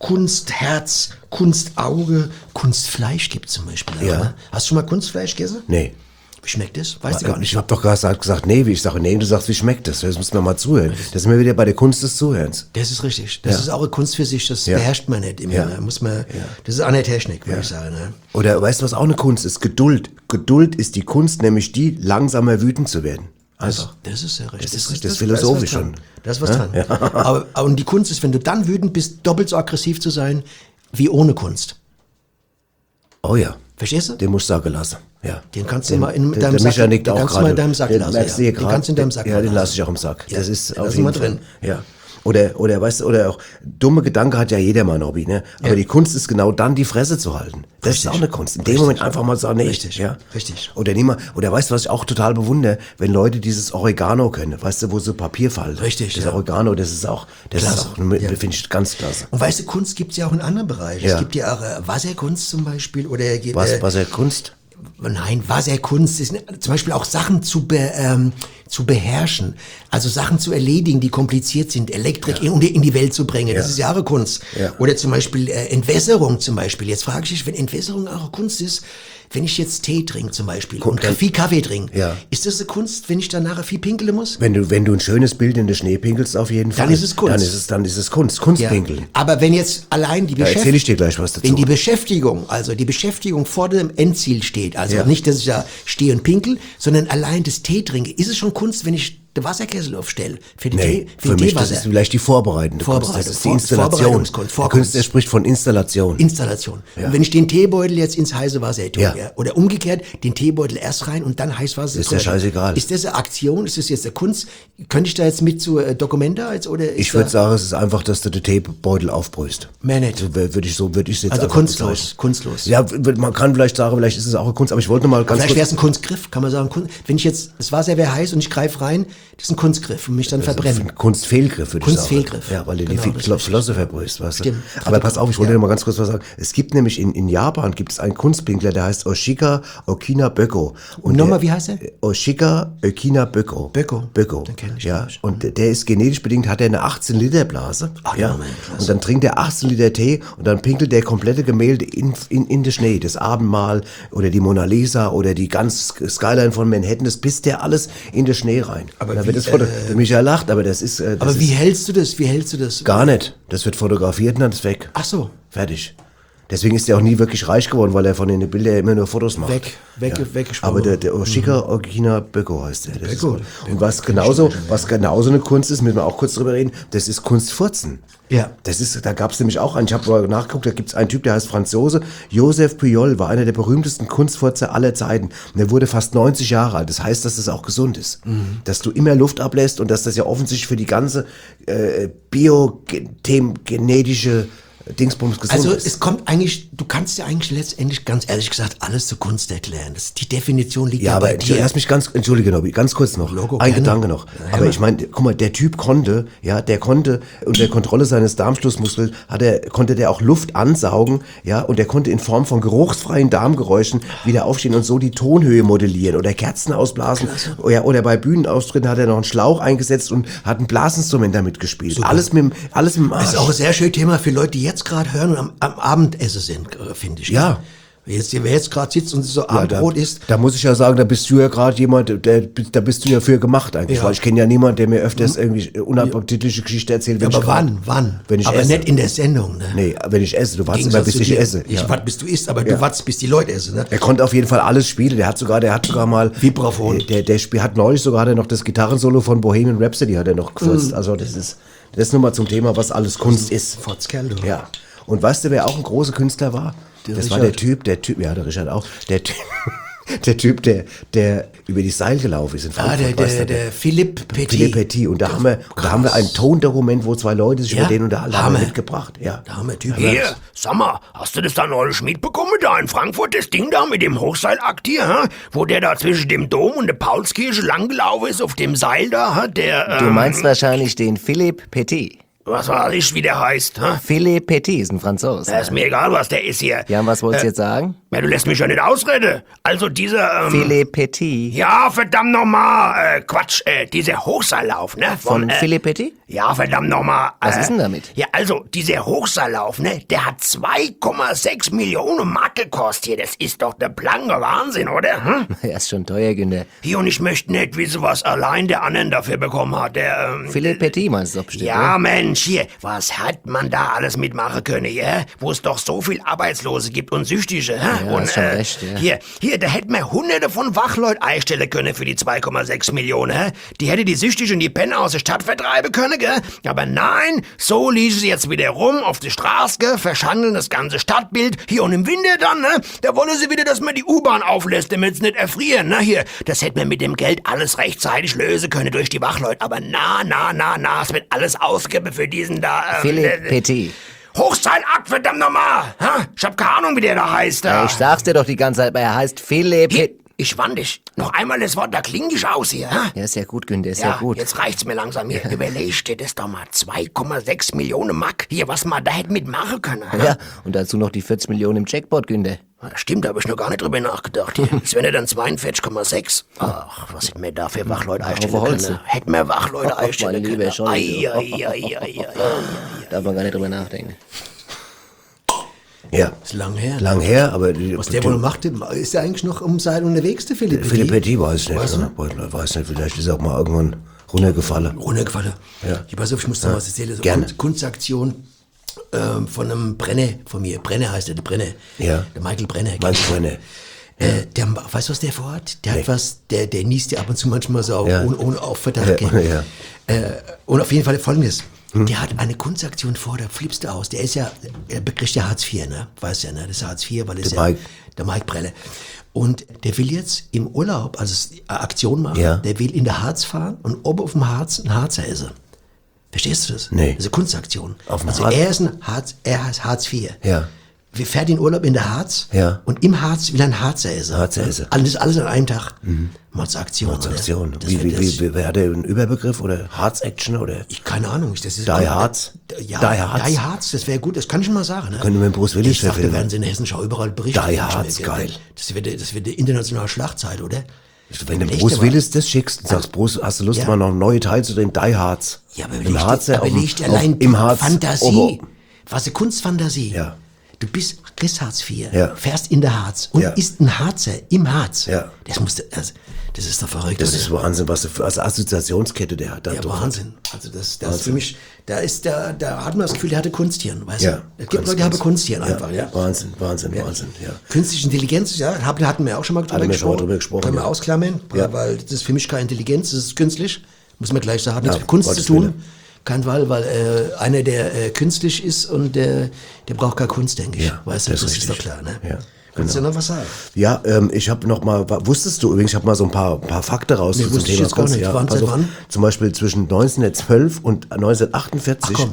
Kunstherz, Kunstauge, Kunstfleisch gibt zum Beispiel auch, Ja. ne? Hast du schon mal Kunstfleisch gegessen? Nee. Wie schmeckt das? Weißt du gar nicht. Ich habe doch gesagt, gesagt, nee, wie ich sage, nee, du sagst, wie schmeckt das? Das muss man mal zuhören. Das sind wir wieder bei der Kunst des Zuhörens. Das ist richtig. Das Ja. ist auch eine Kunst für sich, das Ja. beherrscht man nicht immer. Ja. Ne? Muss man, Das ist auch eine Technik, würde ich sagen. Ne? Oder weißt du, was auch eine Kunst ist? Geduld. Geduld ist die Kunst, nämlich die, langsamer wütend zu werden. Einfach. Das ist ja richtig. Das ist richtig, das ist philosophisch da ist was dran. schon. Da ist was dran. Aber, aber und die Kunst ist, wenn du dann wütend bist, doppelt so aggressiv zu sein, wie ohne Kunst. Oh ja. Verstehst du? Den musst du sagen lassen. Ja. Den kannst du Den- mal in der, deinem der Sack- Micha nickt den auch kannst du gerade. mal in deinem Sack Den lassen, merkst du ja. hier Den gerade. kannst du in deinem Sack Ja, mal den lassen. lasse ich auch im Sack. Ja, Das ist den auf lassen wir jeden drin. Fall. Ja. Oder, oder, weißt du, oder auch, dumme Gedanke hat ja jeder mal ein Hobby, ne? Aber Ja. die Kunst ist genau dann, die Fresse zu halten. Das Richtig. ist auch eine Kunst. In dem Richtig. Moment einfach mal sagen, nee. Richtig. Ja? Richtig. Oder nimm mal, oder weißt du, was ich auch total bewundere? Wenn Leute dieses Oregano können, weißt du, wo so Papier fallen. Richtig, Das ja. Oregano, das ist auch, das Klasse. ist auch, finde Ja. ich ganz klasse. Und weißt du, Kunst gibt es ja auch in anderen Bereichen. Ja. Es gibt ja auch äh, Wasserkunst zum Beispiel. Oder, äh, Was, was er Kunst? Nein, Wasserkunst ist zum Beispiel auch Sachen zu, be, ähm, zu beherrschen. Also Sachen zu erledigen, die kompliziert sind. Elektrik in, in die Welt zu bringen. Das Ja. ist ja auch eine Kunst. Ja. Oder zum Beispiel äh, Entwässerung zum Beispiel. Jetzt frage ich dich, wenn Entwässerung auch eine Kunst ist, wenn ich jetzt Tee trinke zum Beispiel und dann- viel Kaffee trinke, Ja. ist das eine Kunst, wenn ich dann nachher viel pinkeln muss? Wenn du, wenn du ein schönes Bild in den Schnee pinkelst, auf jeden Fall. Dann ist es Kunst. Dann ist es, dann ist es Kunst. Ja. Kunstpinkeln. Aber wenn jetzt allein die Da Beschäftigung... erzähle ich dir gleich was dazu. Wenn die Beschäftigung, also die Beschäftigung vor dem Endziel steht, also Ja. nicht, dass ich da stehe und pinkel, sondern allein das Tee trinke, ist es schon Kunst, wenn ich den Wasserkessel aufstelle für den Nee, Tee, für den mich das Teewasser. ist vielleicht die vorbereitende Kunst. Vorbereitung, Das ist die Vor- Installation. Vorbereitungskunst, Der Vorkunst. Künstler spricht von Installation. Installation. Ja. Und wenn ich den Teebeutel jetzt ins heiße Wasser tue, Ja. ja. oder umgekehrt, den Teebeutel erst rein und dann heiß Wasser. Ist ja scheißegal. Ist das eine Aktion? Ist das jetzt eine Kunst? Könnte ich da jetzt mit zu äh, Documenta jetzt, oder ist ich würde da- sagen, es ist einfach, dass du den Teebeutel aufbrühst. Mehr nicht. So würde ich so würde ich es jetzt Also einfach kunstlos, bezeichnen. kunstlos. Ja, w- man kann vielleicht sagen, vielleicht ist es auch eine Kunst, aber ich wollte noch mal ganz Vielleicht wäre es kurz. ein Kunstgriff, kann man sagen. Kun- Wenn ich jetzt, das Wasser wäre heiß und ich greife rein, das ist ein Kunstgriff und mich dann verbrennen. Ein Kunstfehlgriff, würde ich sagen. Kunstfehlgriff. Ja, weil du Genau, die das ist Fl- richtig. Flosse verbrühst, weißt du. Stimmt. Aber pass auf, ich wollte Ja. dir mal ganz kurz was sagen. Es gibt nämlich in, in Japan gibt es einen Kunstpinkler, der heißt Oshika Okina Böko. Und Nochmal, der- wie heißt er? Oshika Okina Böko. Böko. Böko. Den kenn ich Ja, nicht. und der- der ist genetisch bedingt, hat er eine achtzehn Liter Blase. Ach, ja. ja, Mann, klasse. Und dann trinkt er achtzehn Liter Tee und dann pinkelt der komplette Gemälde in, in, in den Schnee. Das Abendmahl oder die Mona Lisa oder die ganze Skyline von Manhattan, das pisst der alles in den Schnee rein. Aber Und dann wie, wird das Foto, äh, der Michael lacht, aber das ist, äh, das Aber ist wie hältst du das? Wie hältst du das? gar nicht. Das wird fotografiert und dann ist weg. Ach so. Fertig. Deswegen ist er auch nie wirklich reich geworden, weil er von den Bildern immer nur Fotos macht. Weg, weg, weggesprungen. Aber der, der Oshika Okina Böko heißt der. Das Böko. ist, und was genauso, was genauso eine Kunst ist, müssen wir auch kurz drüber reden, das ist Kunstfurzen. Ja. Das ist, da gab es nämlich auch einen, ich habe mal nachgeguckt, da gibt es einen Typ, der heißt Franzose, Joseph Pujol, war einer der berühmtesten Kunstfurzer aller Zeiten. Und er wurde fast neunzig Jahre alt. Das heißt, dass das auch gesund ist. Mhm. Dass du immer Luft ablässt und dass das ja offensichtlich für die ganze äh, biogenetische Dingsbums gesund Also ist. es kommt eigentlich, du kannst ja eigentlich letztendlich ganz ehrlich gesagt alles zur Kunst erklären. Das, die Definition liegt Ja, ja aber bei dir. lass mich ganz, entschuldige Nobby, ganz kurz noch, Logo, ein gerne. Gedanke noch. Ja, aber ja. ich meine, guck mal, der Typ konnte, ja, der konnte unter Kontrolle seines Darmschlussmuskels, hat er, konnte der auch Luft ansaugen, ja, und der konnte in Form von geruchsfreien Darmgeräuschen wieder aufstehen und so die Tonhöhe modellieren oder Kerzen ausblasen. Oder, oder bei Bühnenauftritten hat er noch einen Schlauch eingesetzt und hat ein Blasinstrument damit gespielt. Super. Alles mit, dem- alles mit dem Arsch. Das ist auch ein sehr schönes Thema für Leute, die jetzt gerade hören und am, am Abendessen sind, äh, finde ich. Ja. Wer jetzt, wer jetzt gerade sitzt und so Ja, Abendbrot da, isst, da muss ich ja sagen, da bist du ja gerade jemand, der, da bist du ja für gemacht eigentlich, Ja. weil ich kenne ja niemanden, der mir öfters irgendwie unappetitliche Geschichte erzählt, wenn aber ich grad- wann, wann? Wenn ich aber esse. nicht in der Sendung, ne? Nee, wenn ich esse, du wartest Gegensatz immer, bis zu ich dir. esse. Ich Ja. warte, bis du isst, aber Ja. du wartest, bis die Leute essen, ne? Er konnte auf jeden Fall alles spielen. Der hat sogar, der hat sogar mal Vibraphon. Der, der Spiel hat neulich sogar hat er noch das Gitarrensolo von Bohemian Rhapsody hat er noch gefurzt. Also das ist das ist nur mal zum Thema, was alles Kunst ist. Fotzkerl, du. Ja. Und weißt du, wer auch ein großer Künstler war? Der das war Richard. der Typ, der Typ, ja, der Richard auch, der Typ, der Typ, der, der über die Seil gelaufen ist in Ah, Frankfurt. der, weißt der, du, der Philipp Petit. Philipp Petit. Und da haben wir, und da haben wir ein Tondokument, wo zwei Leute sich Ja? über den unterhalten haben, Hammer. mitgebracht. Ja. Da haben wir Typ. Hier, sag mal, hast du das da neulich mitbekommen, da in Frankfurt, das Ding da mit dem Hochseilakt hier, hä? Wo der da zwischen dem Dom und der Paulskirche langgelaufen ist, auf dem Seil da, hä? Der, Du ähm, meinst wahrscheinlich den Philippe Petit. was weiß ich, wie der heißt, hä? Philippe Petit ist ein Franzose. Ja, ist mir egal, was der ist hier. Ja, und was wolltest du jetzt sagen? Ja, du lässt mich ja nicht ausreden. Also dieser, ähm... Philippe Petit. Ja, verdammt nochmal, äh, Quatsch, äh, dieser Hochseillauf, ne? Von äh, Philippe Petit? Ja, verdammt nochmal. Was äh, ist denn damit? Ja, also, dieser Hochseillauf, ne, der hat zwei Komma sechs Millionen Mark gekostet hier. Das ist doch der blanke Wahnsinn, oder? Hm? Er ist schon teuer, Günther. Hier, und ich möchte nicht wissen, was allein der anderen dafür bekommen hat. Der, ähm, Philippe Petit meinst du doch bestimmt, ja, oder? Mensch, hier, was hat man da alles mitmachen können, ja? Wo es doch so viel Arbeitslose gibt und Süchtige, hä? Ja, und, hast schon recht, ja. Hier, hier, da hätten wir hunderte von Wachleuten einstellen können für die zwei Komma sechs Millionen, hä? Die hätte die Süchtigen und die Penner aus der Stadt vertreiben können, gell? Aber nein, so ließen sie jetzt wieder rum auf die Straße, gell? Verschandeln das ganze Stadtbild. Hier, und im Winter dann, ne? Da wollen sie wieder, dass man die U-Bahn auflässt, damit sie nicht erfrieren, ne? Hier, das hätten wir mit dem Geld alles rechtzeitig lösen können durch die Wachleute. Aber na, na, na, na, es wird alles ausgegeben für diesen da, ähm, Philippe äh, Petit. Hochseilakt, verdammt nochmal! Ha? Ich hab keine Ahnung, wie der da heißt. Ja, Da. ich sag's dir doch die ganze Zeit, aber er heißt Philippe Hier, Petit. ich wand dich. Noch einmal das Wort, da kling ich aus hier. Ha? Ja, ist ja gut, Günther, ist Ja, ja, gut. jetzt reicht's mir langsam hier. Überleg dir das doch mal. zwei Komma sechs Millionen Mark. Hier, was man da hätte mitmachen können. ha? Ja, und dazu noch die vierzig Millionen im Jackpot, Günther. Stimmt, da hab ich noch gar nicht drüber nachgedacht. Hier. Das wären ja dann zweiundvierzig Komma sechs. Ach, was hätten wir da für Wachleute einstellen Haufe Holz. können? Hätten wir Wachleute Ach, mein einstellen lieber können. Scholli, Ei, ei, ei, ei, ei, ei. Darf man gar nicht drüber nachdenken. Ja. Ist lang her. Lang her, aber die, Was der wohl macht, ist der eigentlich noch um Seil unterwegs, der Philipp Petit? Philipp Petit weiß ich nicht. Weißt du? oder? Weiß nicht, vielleicht ist er auch mal irgendwann runtergefallen. Runtergefallen. Ja. Ich weiß nicht, ich muss da was erzählen. So Gerne. Kunst, Kunstaktion ähm, von einem Brenner von mir. Brenner heißt er, der Brenner. Ja. Der Michael Brenner. Meinst du, Brenner? Äh, der, weißt du, was der vorhat? Der Nee. hat was, der, der niest ja ab und zu manchmal so, Ja. ohne, ohne auf Verdacht. Ja, ja. Äh, und auf jeden Fall folgendes. Der hat eine Kunstaktion vor, da flippst du aus. Der ist ja, er bekriegt ja Hartz vier, ne? Weißt ja, ne? Das ist Hartz vier, weil es Der ja Mike. der Mike Brelle. Und der will jetzt im Urlaub, also es- eine Aktion machen, Ja. der will in der Harz fahren und oben auf dem Harz ein Harzer essen. Verstehst du das? Nee. Das ist eine Kunstaktion. Auf dem also Harz? er ist ein Harz, er ist Hartz vier. Ja. Wir fährt in Urlaub in der Harz Ja. und im Harz will er ein Harzer essen. Harzer essen. Alles, alles an einem Tag. Mhm. Mordsaktion. Aktion. oder? Das Wie, wird wie, das- wie, wie, hat er einen Überbegriff oder Harz-Action oder? Ich, keine Ahnung. ich- Das ist Die Harz? Ja, Die Harz? Die Harz, das wäre gut, das kann ich schon mal sagen. Ne? Können wir mit Bruce Willis Ich dachte, verfilmen. werden sie in der Hessenschau überall berichten. Die Das Harz, wird- geil. Das wird, das wird eine internationale Schlagzeile, oder? Wenn du Echt, Bruce aber- Willis das schickst und sagst, Bruce, hast du Lust, Ja. mal noch einen neuen Teil zu dem Die Harz? Ja, aber Im überleg Harz, dir, ja, aber auf dem- überleg dir auf- allein im Harz. Fantasie. Oh, Was eine Kunstfantasie. Ja. Du bist, kriegst Hartz vier, Ja. fährst in der Harz und Ja. isst ein Harzer im Harz. Ja. Das musst du, das, das ist doch verrückt, Das oder? ist Wahnsinn, was für also Assoziationskette der hat. Da Ja, drauf. Wahnsinn. Also das, das ist Wahnsinn. für mich, da ist der, da hat man das Gefühl, der hatte Kunsthirn, weißt Ja, du? Es gibt ganz, Leute, die haben ganz. Kunsthirn Ja, einfach, ja. Wahnsinn, Wahnsinn, Wahnsinn, ja. Künstliche Intelligenz, ja, hab- hatten wir auch schon mal drüber Hatten wir schon mal gesprochen. drüber gesprochen, Können wir ja. ausklammern, Ja. weil das ist für mich keine Intelligenz, das ist künstlich. Muss man gleich sagen, hat nichts Ja, mit Kunst Gottes zu tun. Willen. Kein Fall, weil äh, einer, der äh, künstlich ist und der, der braucht keine Kunst, denke ich. Ja, weißt du, das das, ist ist doch richtig. klar, ne? Ja, Kannst genau. du noch was sagen? Ja, ähm, ich habe noch mal, wa- wusstest du übrigens, ich habe mal so ein paar, paar Fakten raus Nee, zum wusste ich Thema jetzt gar Kunst. nicht. Ja, Wann, pass seit auf. wann? Zum Beispiel zwischen neunzehnhundertzwölf und neunzehnhundertachtundvierzig Ach, komm.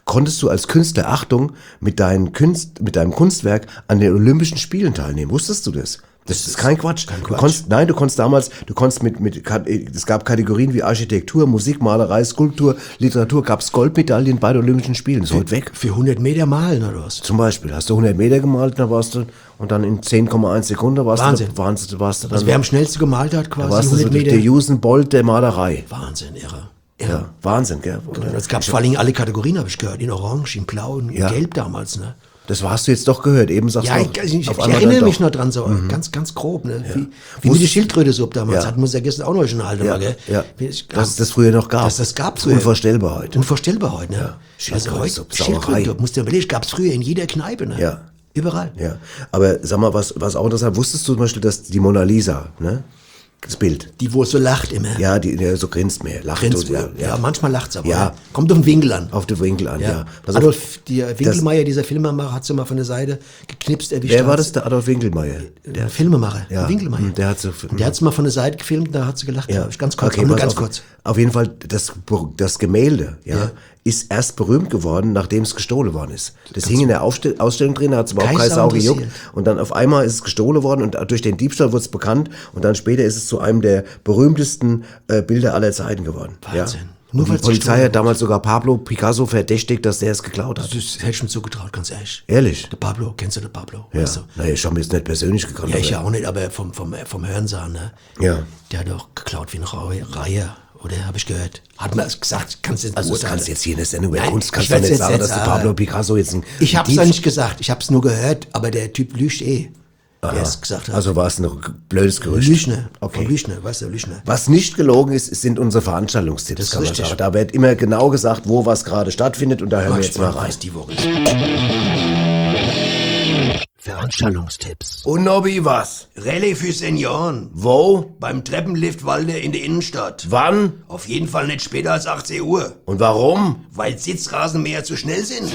konntest du als Künstler, Achtung, mit, deinen Kunst, mit deinem Kunstwerk an den Olympischen Spielen teilnehmen. Wusstest du das? Das, das ist kein Quatsch. Kein Du Quatsch. konntest, nein, du konntest damals, du konntest mit, mit, es gab Kategorien wie Architektur, Musik, Malerei, Skulptur, Literatur, gab es Goldmedaillen bei den Olympischen Spielen. Das ist heute weg. Für hundert Meter malen oder was? Zum Beispiel, hast du hundert Meter gemalt, dann warst du, und dann in zehn Komma eins Sekunden warst Wahnsinn. du, warst, du- warst du dann, Also wer am schnellsten gemalt hat, da quasi warst du so hundert der, Meter. der Usain Bolt der Malerei. Wahnsinn, irre. Ja, Wahnsinn, gell? Es gab vor allem alle Kategorien, habe ich gehört. In Orange, in Blau, in Ja. Gelb damals, ne? Das hast du jetzt doch gehört, eben sagst Ja, du ich, noch, ich, ich, auf ich einmal erinnere dann mich doch. noch dran, so ganz, ganz grob, ne? Wie, wie mit der Wusstest- Schildkröte-Suppe damals, Ja. hatten wir uns ja gestern auch noch schon eine Ja, mal, gell? ja. Ich- Dass es das früher noch gab. Dass das gab Das ist früher. unvorstellbar heute. Unvorstellbar heute, ne? Also Schildkröte-Suppe, heute, Sauerei. Schildkröte, musst du dir überlegen, gab es früher in jeder Kneipe, ne? Ja. Überall. Ja, aber sag mal, was, was auch interessant, wusstest du zum Beispiel, dass die Mona Lisa, ne? Das Bild. Die, wo es so lacht immer. Ja, die, der so grinst mehr, lacht Grinst, so, ja, ja, manchmal lacht's aber. Ja. ne? Kommt auf den Winkel an. auf den Winkel an, ja. Ja. Pass auf, Adolf, der Winkelmeier, dieser Filmemacher, hat sie mal von der Seite geknipst, erwischt. wer war hat's. das, der Adolf Winkelmeier? Der Filmemacher, Ja, der Winkelmeier. hm, der hat so- Und der hat es mal von der Seite gefilmt, da hat sie gelacht, glaube ich. Ganz kurz, okay, aber nur pass ganz auf. kurz. Auf jeden Fall, das, das Gemälde, ja, Ja. ist erst berühmt geworden, nachdem es gestohlen worden ist. Das hing in der Aufstell Ausstellung drin, da hat es überhaupt Keine keine Sau Sau gejuckt. interessiert. Und dann auf einmal ist es gestohlen worden und durch den Diebstahl wurde es bekannt und dann später ist es zu einem der berühmtesten äh, Bilder aller Zeiten geworden. Wahnsinn. Ja. Nur Und die weil's Polizei gestohlen hat damals sogar Pablo Picasso verdächtigt, dass der es geklaut hat. Das hätte ich mir zugetraut, ganz ehrlich. Ehrlich? Der Pablo, kennst du den Pablo? Ja. Weißt du? Naja, ich habe mir jetzt nicht persönlich gekannt. Ja, ich ja aber- auch nicht, aber vom, vom, vom Hörensagen, ne? Ja. Der hat doch geklaut wie ein Reihe, Reihe oder? Habe ich gehört. Hat man es gesagt, kannst du jetzt Also das beurteilen. kannst du jetzt hier in der Sendung über Nein, Kunst, kannst ich du werd's nicht jetzt sagen, nicht dass der sagen. Pablo Picasso jetzt ein Ich habe es Dieb- ja nicht gesagt, ich habe es nur gehört, aber der Typ lügt eh, der Aha. es gesagt hat. Also war es ein blödes Gerücht. Lüchner, Okay. von Lüchner, weißt du, Lüchner. Was nicht gelogen ist, sind unsere Veranstaltungstipps. Das ist kann man richtig. sagen. Da wird immer genau gesagt, wo was gerade stattfindet und da hören wir jetzt mal rein. was die Woche. Veranstaltungstipps. Und Nobby, was? Rallye für Senioren. Wo? Beim Treppenlift Walde in der Innenstadt. Wann? Auf jeden Fall nicht später als achtzehn Uhr. Und warum? Weil Sitzrasenmäher zu schnell sind.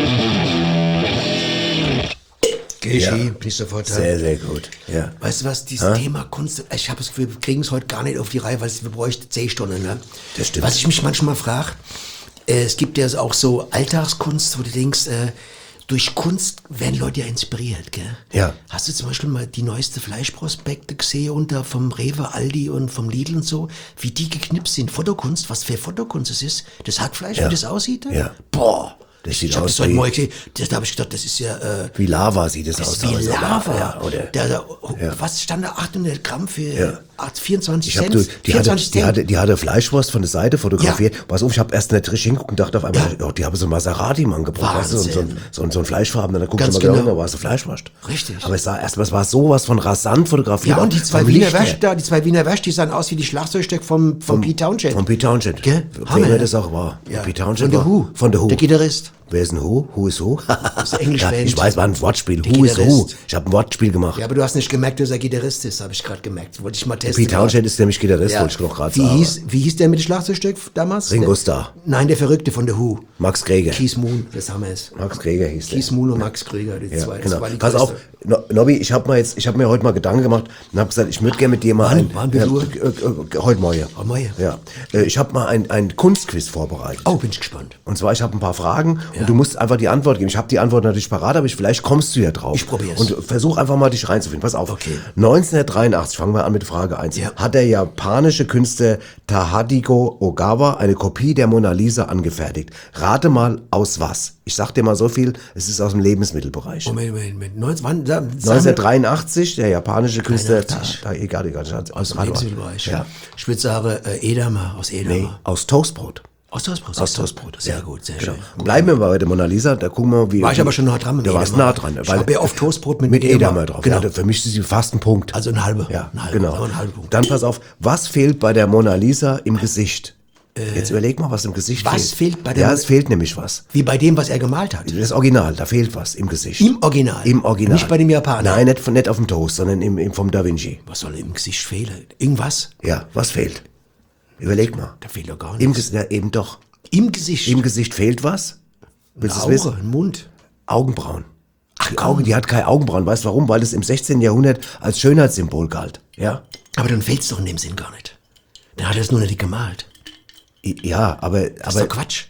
Geh ich Ja. hin, bin ich sofort da. Sehr, sehr gut. Ja. Weißt du was, dieses Thema Kunst, ich habe das Gefühl, wir kriegen es heute gar nicht auf die Reihe, weil es- wir bräuchten zehn Stunden. Ne? Das stimmt. Was ich mich manchmal frage, äh, es gibt ja auch so Alltagskunst, wo du denkst, äh, durch Kunst werden Leute ja inspiriert, gell? Ja. Hast du zum Beispiel mal die neueste Fleischprospekte gesehen unter vom Rewe, Aldi und vom Lidl und so, wie die geknipst sind? Fotokunst, was für Fotokunst es ist? Das Hackfleisch, Ja. wie das aussieht? Ja. Boah! Das sieht ich hab aus das heute wie- Morgen gesehen, das, da habe ich gedacht, das ist ja... Äh, Wie Lava sieht es das aus. ist wie Also Lava. Ja, oder? Da, da, Ja. Was stand da? achthundert Gramm für Ja. acht- vierundzwanzig Ich hab, Cent? du, die, hatte, vierundzwanzig die, Cent. hatte, die hatte Fleischwurst von der Seite fotografiert. Pass auf, ich habe erst nicht richtig hingeguckt und dachte auf einmal, oh, die haben so einen Maserati-Mann gebracht. Weißt du, so, so, Wahnsinn. so, so ein Fleischfarben. Dann guckst Ganz du mal genau, genau. da war es eine Fleischwurst. Richtig. Aber es sah erstmal, es war sowas von rasant fotografiert. Ja, und die zwei Vom Wiener Licht her. Wäsch da, die zwei Wiener Wäsch, die sahen aus wie die Schlagzeugstück vom, vom Pete Townshend. Von Pete Townshend. Gell? Wer Hammer, immer ne? das auch war. Ja. Pete Townshend Von The war. Who. Von The Who. Der Gitarrist. Wer ist ein Who? Who is Who? ist der English ja, Band. ich weiß, war ein Wortspiel. Der Who is Who? Gitarrist. Ich habe ein Wortspiel gemacht. Ja, aber du hast nicht gemerkt, dass er Gitarrist ist, habe ich gerade gemerkt. Wollte ich mal testen. Pete Townshend ist nämlich Gitarrist, Ja. wollte ich noch gerade wie sagen. hieß, wie hieß der mit dem Schlagzeugstück damals? Ringo Der- Starr. Nein, der Verrückte von The Who. Max Greger. Keith Moon, das haben wir es. Max Greger hieß der. Keith Moon und Max Krüger, die Ja, zwei. Das genau. war die Pass auf, größte. no, Nobby, ich habe mir jetzt, ich habe mir heute mal Gedanken gemacht und habe gesagt, ich würde gerne mit dir mal Wann? ein, Wann? Wie ja, viel Uhr? äh, äh, heute Morgen. Heute Morgen? Ja, äh, ich habe mal ein, ein Kunstquiz vorbereitet. Oh, bin ich gespannt. Und zwar, ich habe ein paar Fragen Ja. und du musst einfach die Antwort geben. Ich habe die Antwort natürlich parat, aber ich, vielleicht kommst du ja drauf. Ich probier's. Und versuch einfach mal dich reinzufinden. Pass auf. Okay. neunzehnhundertdreiundachtzig, fangen wir an mit Frage eins. Ja. Hat der japanische Künstler Tahadigo Ogawa eine Kopie der Mona Lisa angefertigt. Rate mal aus was? Ich sag dir mal so viel, es ist aus dem Lebensmittelbereich. Moment, Moment, Moment. neunzehn, wann, da, sagen wir- neunzehnhundertdreiundachtzig, der japanische Künstler, dreiundachtzig. Ta, ta, egal, egal, aus, Aus dem Rate mal. Lebensmittelbereich. Ja. Ich würde sagen, äh, Edamer, aus Edamer. Nee, aus Toastbrot. Aus Toastbrot. Aus Toastbrot. Sehr Ja, gut, sehr genau. schön. Bleiben wir mal bei der Mona Lisa, da gucken wir, wie... War ich aber schon nah dran mit Da warst Edamer. nah dran. Ich habe ja oft Toastbrot mit mit Edamer. Edamer drauf. Genau. Ja, für mich ist sie fast ein Punkt. Also ein halber. Ja, ein halber, genau. aber ein halber Punkt. Dann pass auf, was fehlt bei der Mona Lisa im Gesicht? Jetzt überleg mal, was im Gesicht fehlt. was fehlt bei der Ja, Mon- es fehlt nämlich was. Wie bei dem, was er gemalt hat. Das Original, da fehlt was im Gesicht. Im Original? Im Original. Nicht bei dem Japaner? Nein, nicht, von- nicht auf dem Toast, sondern im, im, vom Da Vinci. Was soll im Gesicht fehlen? Irgendwas? Ja, was fehlt? Überleg mal. Da fehlt doch gar Im nichts. Gesicht, ja, eben doch. Im Gesicht? Im Gesicht fehlt was? Willst du es Auge, wissen? ein Mund. Augenbrauen. Ach, Die, Augen, die hat keine Augenbrauen. Weißt du warum? Weil es im sechzehnten Jahrhundert als Schönheitssymbol galt. Ja? Aber dann fehlt's doch in dem Sinn gar nicht. Dann hat er es nur nicht gemalt. I- Ja, aber... Das aber ist doch Quatsch.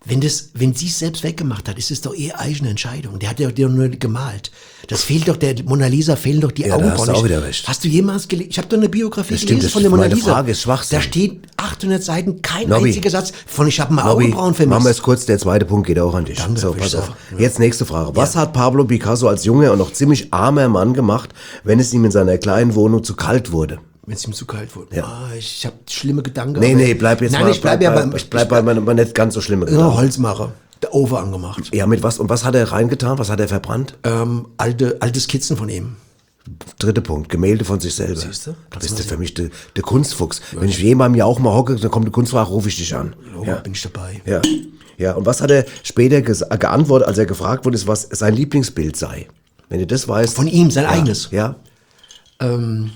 Wenn das, wenn sie es selbst weggemacht hat, ist es doch ihre eigene Entscheidung. Der hat ja doch nur gemalt. Das fehlt doch, der Mona Lisa fehlen doch die Ja, da Augenbrauen. hast du auch nicht. wieder recht. Hast du jemals gelesen? Ich habe doch eine Biografie Das gelesen stimmt, das von der ist Mona meine Lisa. Frage, ist Schwachsinn. Da steht achthundert Seiten, kein Nobby. einziger Satz von ich habe mal Nobby, Augenbrauen vermisst. machen wir es kurz, der zweite Punkt geht auch an dich. Danke, so, würde ich pass auf. sagen. Ja. Jetzt nächste Frage. Was hat Pablo Picasso als junger und noch ziemlich armer Mann gemacht, wenn es ihm in seiner kleinen Wohnung zu kalt wurde? Wenn es ihm zu kalt wurde. Ja. Ah, ich ich habe schlimme Gedanken. Nee, aber- nee, bleib jetzt Nein, mal, ich bleib bleib, ja bei, beim, ich bleib bei meinem nicht ganz so schlimmen ja, Gedanken. Holzmacher. Der Ofen angemacht. Ja, mit was? Und was hat er reingetan? Was hat er verbrannt? Ähm, alte, alte Skizzen von ihm. Dritter Punkt, Gemälde von sich selber. Siehst du? Du Kannst bist du der mal für mich der, der Kunstfuchs. Wenn ich jemandem ja auch mal hocke, dann kommt der Kunstfrage, rufe ich dich an. Oh, Ja. bin ich dabei. Ja. Ja, und was hat er später ges- geantwortet, als er gefragt wurde, was sein Lieblingsbild sei? Wenn du das weißt. Von ihm, sein ja, eigenes. Ja. Ähm,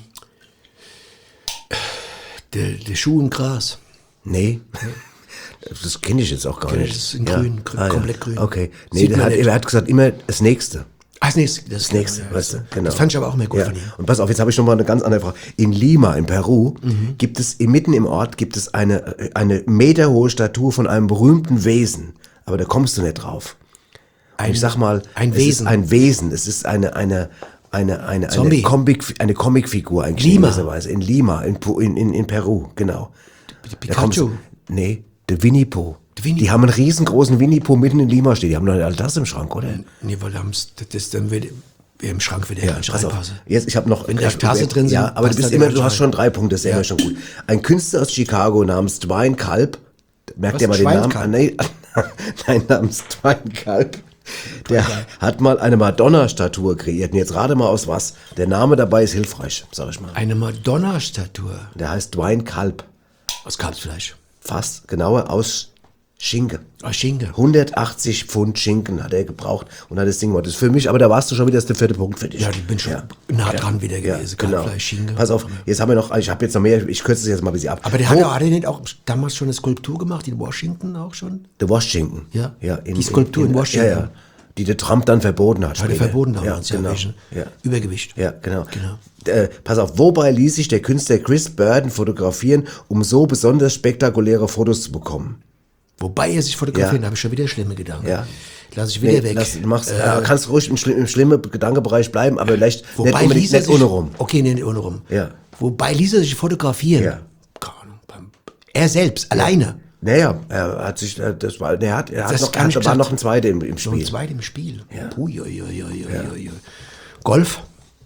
der, der Schuh im Gras. Nee. Das kenne ich jetzt auch gar Kenn nicht. ich, das ist in grün, grün, komplett grün. Okay. Nee, Sieht der man hat, nicht. er hat gesagt, immer das Nächste. Ah, das nächste. Das, Das Nächste, ja, weißt du, das, genau. Das fand ich aber auch mehr gut Ja. von ihm. Und pass auf, jetzt habe ich noch mal eine ganz andere Frage. In Lima, in Peru, Mhm. gibt es, mitten im Ort, gibt es eine, eine meterhohe Statue von einem berühmten Wesen. Aber da kommst du nicht drauf. Und Ein- ich sag mal, ein es Wesen. ist ein Wesen. Es ist eine, eine, eine, eine, eine, Zombie. Comic, eine Comicfigur eigentlich. Lima. In gewisser Weise. In Lima, in, Pu- in, in, in Peru, genau. Da Pikachu. kommst du- Nee, der Winnie Pooh. Der Winnie- Die haben einen riesengroßen Winnie Pooh mitten in Lima stehen. Die haben doch all das im Schrank, oder? Nee, weil da haben's- das ist dann wieder, wer im Schrank wieder Ja, nicht pass auf. reinpassen. Jetzt, ich habe noch. Wenn da Tasse drin sind, Ja, aber du passt bist da immer, wieder du hast rein. schon drei Punkte, das ist ja Ja. immer schon gut. Ein Künstler aus Chicago namens Dwight Kalb, merkt Was, ihr mal den Namen? Schweinskalb? Ah, nee, nein, namens Dwight Kalb. Der hat mal eine Madonna-Statue kreiert. Und jetzt rate mal aus was. Der Name dabei ist hilfreich, sag ich mal. Eine Madonna-Statue Der heißt Dwight Kalb. aus Kalbsfleisch. Fast genauer aus Schinken. Aus Schinken. hundertachtzig Pfund Schinken hat er gebraucht und hat das Ding gemacht. Das ist für mich, aber da warst du schon wieder, das ist der vierte Punkt für dich. Ja, ich bin schon nah dran wieder gewesen. genau. Kalbfleisch, Schinken. Pass auf, jetzt haben wir noch, ich habe jetzt noch mehr, ich kürze es jetzt mal ein bisschen ab. Aber der Wo- hat, ja- hat er nicht auch damals schon eine Skulptur gemacht, in Washington auch schon? Der Washington. Ja. ja in, Die Skulptur in Washington. Ja, ja. Die der Trump dann verboten hat. Hat er später. verboten damals, ja, genau. wegen Ja. Übergewicht. Ja, genau. Genau. Äh, pass auf, wobei ließ sich der Künstler Chris Burden fotografieren, um so besonders spektakuläre Fotos zu bekommen? Wobei er sich fotografiert, Ja. da habe ich schon wieder schlimme Gedanken. Ja. Lass ich wieder Nee, weg. lass, du machst, Äh, äh, kannst ruhig im, schli im schlimmen Gedankenbereich bleiben, aber vielleicht nicht Wobei unbedingt ließ er nicht sich, ohne rum. Okay, nee, nicht ohne rum. Ja. Wobei ließ er sich fotografieren. Ja. Keine Ahnung, beim, er selbst, alleine. Naja, er hat sich, äh, das war, er hat, er hat Das noch, kann ich hat, war gesagt. noch ein zweiter im, im So ein Spiel. zweit im Spiel. Ja. Ui, ui, ui, ui, ui, ui. Golf?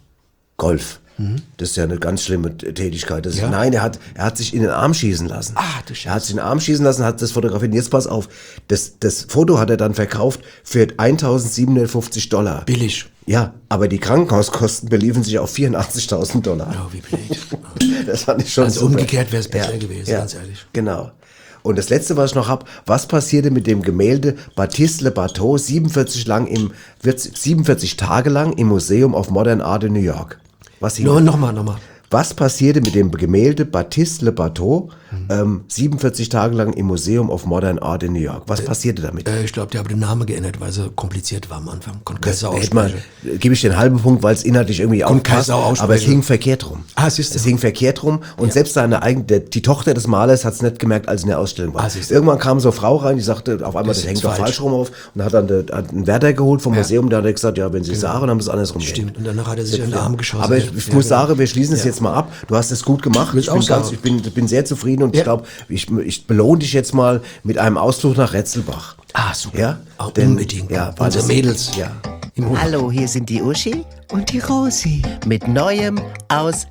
Golf. Das ist ja eine ganz schlimme T- Tätigkeit. Das ist, Ja. Nein, er hat, er hat sich in den Arm schießen lassen. Ah, du Scheiße. Er hat sich in den Arm schießen lassen, hat das fotografiert. Und jetzt pass auf, das, das Foto hat er dann verkauft für eintausendsiebenhundertfünfzig Dollar. Billig. Ja, aber die Krankenhauskosten beliefen sich auf vierundachtzigtausend Dollar. Oh, wie blöd. Das fand ich schon Also super. umgekehrt wäre es besser gewesen, ja, ganz ehrlich. Genau. Und das letzte, was ich noch habe, was passierte mit dem Gemälde Baptiste Le Bateau siebenundvierzig, lang im, siebenundvierzig Tage lang im Museum of Modern Art in New York? Was hing- No, nochmal, nochmal. Was passierte mit dem Gemälde Baptiste Le Bateau ähm, siebenundvierzig Tage lang im Museum of Modern Art in New York? Was passierte damit? Äh, ich glaube, der hat den Namen geändert, weil es kompliziert war am Anfang. Konnte keine Sau Hätte man, aussprechen. gebe ich den halben Punkt, weil es inhaltlich irgendwie Kommt keine aufpasst, Sau aussprechen. aber es hing verkehrt rum. Ah, siehst du. Es hing verkehrt rum und selbst seine eigene, der, die Tochter des Malers hat es nicht gemerkt, als in der Ausstellung war. Ah, siehst du. Irgendwann kam so eine Frau rein, die sagte auf einmal, Das das, ist hängt doch falsch. falsch rum auf und hat dann de, hat einen Wärter geholt vom Museum, der hat gesagt, ja, wenn Sie es sagen, dann haben sie es andersrum Stimmt, und danach hat er sich an den Arm geschossen. Aber ich, ich muss sagen, wir schließen es jetzt mal ab. Du hast es gut gemacht. Will Ich ich bin, auch ganz, sagen. ich bin, ich bin sehr zufrieden und Ja. ich glaube, ich, ich belohne dich jetzt mal mit einem Ausflug nach Retzelbach. Ah, super. Ja? Ah, Denn- unbedingt. Ja, weil Unsere das- Mädels. Ja. Im Hof. Hallo, hier sind die Uschi und die Rosi mit Neuem aus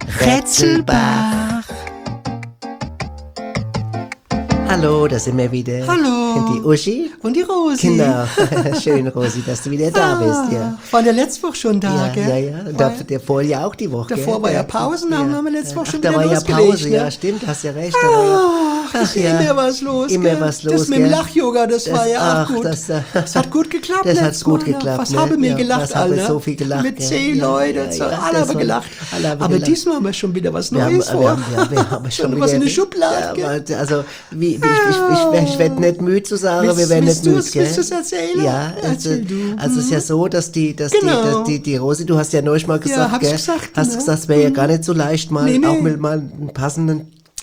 Retzelbach. Hallo, da sind wir wieder. Hallo. Die Uschi. Und die Rosi. Genau. Schön, Rosi, dass du wieder da bist. Ja, War der letzte Woche schon da, ja, gell? ja. ja. Und da, der vorher auch die Woche. Davor gell? war ja Pause, dann haben wir letzte Woche Ach, schon da wieder war ja losgelegt, Pause, ne? ja, stimmt, hast ja recht. Da war ja, Ach, ist immer was los, Immer gell? was los, Das mit dem gell? Lach-Yoga, das, war ja ach, auch gut. Das, äh, Das hat gut geklappt Das hat letztes gut Mal, ne? geklappt. Was ne? habe mir Ja, gelacht, was habe Alter? so viel gelacht. Mit ja. zehn Ja, Leuten, ja, so, ja, alle das haben war- gelacht. alle haben Aber gelacht. diesmal haben wir schon wieder was Wir haben, Neues wir vor. haben, ja, wir haben schon Schon wieder was in der die- Schublade, ja, gell? aber, also, wie, wie, ich, ich, ich, ich werde nicht müde zu sagen, Willst- wir werden willst nicht du's- müde, gell? willst du's erzählen? Ja, also, Erzähl du. also es ist ja so, dass die, dass die, Genau. dass die, die Rosi, du hast ja neulich mal gesagt, hab ich gell? gesagt, hast ne? gesagt, es wäre ja gar nicht so leicht, mal Nee, nee. auch mit mal einen passenden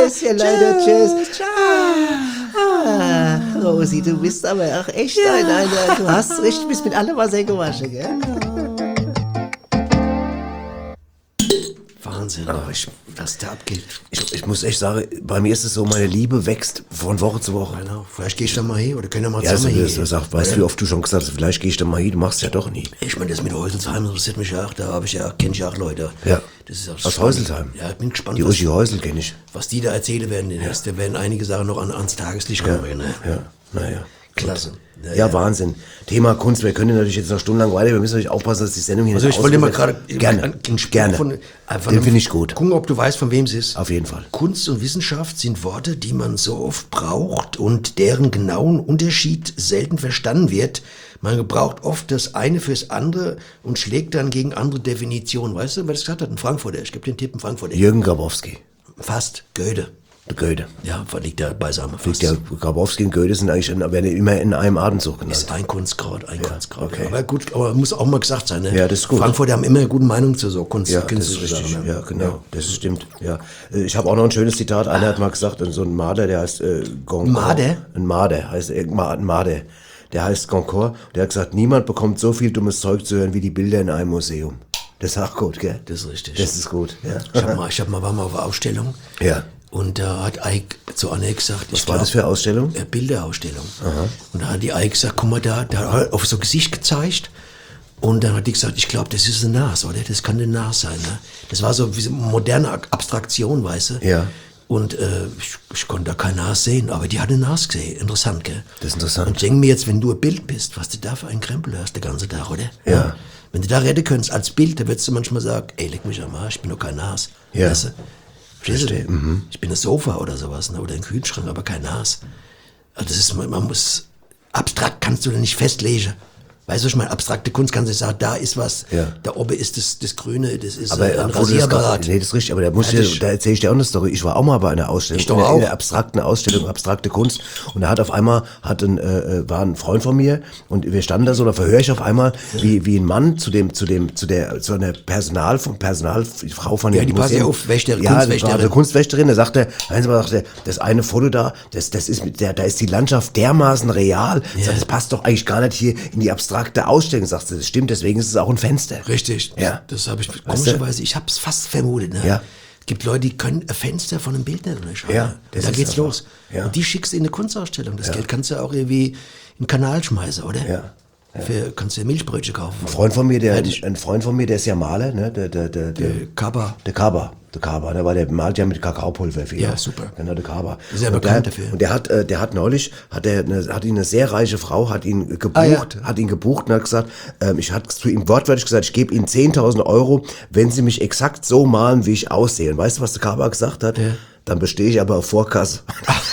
Tschüsschen, Leute, tschüss. Ah, Rosi, du bist aber auch echt ein, einer. Du hast richtig, bist mit allem Wasser gewaschen, gell? Wahnsinn, Ah, ich, was da abgeht. ich, ich muss echt sagen, bei mir ist es so, meine Liebe wächst von Woche zu Woche. Genau. Vielleicht gehst du da mal hin oder können wir mal Ja, also, zusammen das, hin. das sagt, weißt du, wie oft du schon gesagt hast, vielleicht gehe ich da mal hin, du machst es ja doch nie. Ich meine, das mit Häuselsheim interessiert mich ja auch. Da habe ich ja, kenne ich ja auch Leute. Ja. Das ist auch Aus spannend. Häuselsheim. Ja, ich bin gespannt, Die was, Uschi Häusel kenne ich. was die da erzählen werden. Ja. Da werden einige Sachen noch an, ans Tageslicht kommen. Ne? Ja, naja. Klasse. Ja, ja, Wahnsinn. Thema Kunst, wir können natürlich jetzt noch stundenlang weiter, wir müssen natürlich aufpassen, dass die Sendung hier Also nicht ich wollte mal ausufert. gerade Gerne, gerne. Von, Den finde ich gut. Gucken, ob du weißt, von wem es ist. Auf jeden Fall. Kunst und Wissenschaft sind Worte, die man so oft braucht und deren genauen Unterschied selten verstanden wird. Man gebraucht oft das eine fürs andere und schlägt dann gegen andere Definitionen. Weißt du, wer das gesagt hat? Ein Frankfurter. Ich gebe den Tipp, ein Frankfurter. Jürgen Grabowski. Fast. Goethe. Goethe. Ja, liegt da beisammen. Fast. Der Grabowski und Goethe sind eigentlich in, werden immer in einem Atemzug genannt. Ist ein Kunstgrad, ein ja, Kunstgrad. Okay. Aber gut, aber muss auch mal gesagt sein, ne? Ja, das ist gut. Frankfurter haben immer eine gute Meinung zu so Kunst. Ja, das ist richtig. Sachen, ne? Ja, genau. Ja. Das ist stimmt. Ja. Ich habe auch noch ein schönes Zitat. Einer hat mal gesagt, so ein Marder, der heißt äh, Goncourt. Marder? Ein Marder heißt ein Marder. Der heißt Goncourt. Der hat gesagt, niemand bekommt so viel dummes Zeug zu hören wie die Bilder in einem Museum. Das ist auch gut, gell? Das ist richtig. Das ist gut. Ja. Ich habe mal, ich hab mal, war mal auf einer Ausstellung. Ja. Und da hat Ike zu Anne gesagt... Was war das für eine Ausstellung? Eine Bilderausstellung. Aha. Und da hat die Ike gesagt, guck mal da, da hat er auf so Gesicht gezeigt. Und dann hat die gesagt, ich glaube, das ist eine Nase, oder? Das kann eine Nase sein, ne? Das war so wie so eine moderne Abstraktion, weißt du? Ja. Und äh, ich, ich konnte da keine Nase sehen, aber die hat eine Nase gesehen. Interessant, gell? Das ist interessant. Und denk mir jetzt, wenn du ein Bild bist, was du da für einen Krempel hörst den ganzen Tag, oder? Ja. ja. Wenn du da retten könntest als Bild, dann würdest du manchmal sagen, ey, leck mich am Arsch, ich bin doch kein Nase. Ja. Weißt du? Verstehe. Mhm. Ich bin ein Sofa oder sowas, ne? Oder ein Kühlschrank, aber kein Nas. Also das ist, man, man muss, abstrakt kannst du da nicht festlegen. Weißt du, ich meine, abstrakte Kunst kannst du sagen, da ist was, ja. da oben ist das, das Grüne, das ist aber, äh, ein obwohl Rasierapparat. Das nee, das ist richtig, aber da, muss ich, da erzähle ich dir auch eine Story. Ich war auch mal bei einer Ausstellung, ich doch in, auch. in einer abstrakten Ausstellung, abstrakte Kunst. Und da hat auf einmal, hat ein, äh, war ein Freund von mir und wir standen da so, da verhöre ich auf einmal, ja. wie, wie ein Mann zu dem, zu dem, zu der, zu einer Personal, Personalfrau von dem Ja, die passt ja auf, Wächterin, ja, Kunstwächterin. Also Kunstwächterin, da sagt er, einmal sagt er, das eine Foto da, das, das ist mit der, da ist die Landschaft dermaßen real. Ja. Sagt, das passt doch eigentlich gar nicht hier in die abstrakte Ausstellung. Sagt sie, das stimmt, deswegen ist es auch ein Fenster. Richtig. Ja. Das habe ich, Weißt komischerweise, ich habe es fast vermutet, ne? Ja. Es gibt Leute, die können ein Fenster von einem Bild nicht schauen. Ja, das da ist geht's einfach. los. Ja. Und die schickst du in eine Kunstausstellung. Das Ja. Geld kannst du auch irgendwie in den Kanal schmeißen, oder? Ja. Ja. Für, kannst du ja Milchbrötchen kaufen. Ein Freund von mir, der, Fertig. ein Freund von mir, der ist ja Maler, ne, der, der, der, der, Der Kaba. der Kaba, der Kaba, ne, weil der malt ja mit Kakaopulver viel. Ja, super. Genau, der Kaba. Sehr Und bekannt der, dafür. Und der hat, äh, der hat neulich, hat er, eine, hat ihn eine sehr reiche Frau, hat ihn gebucht, Ah, ja. hat ihn gebucht und hat gesagt, ähm, ich hatte zu ihm wortwörtlich gesagt, ich gebe Ihnen zehntausend Euro, wenn Sie mich exakt so malen, wie ich aussehe. Und weißt du, was der Kaba gesagt hat? Ja. Dann bestehe ich aber auf Vorkasse.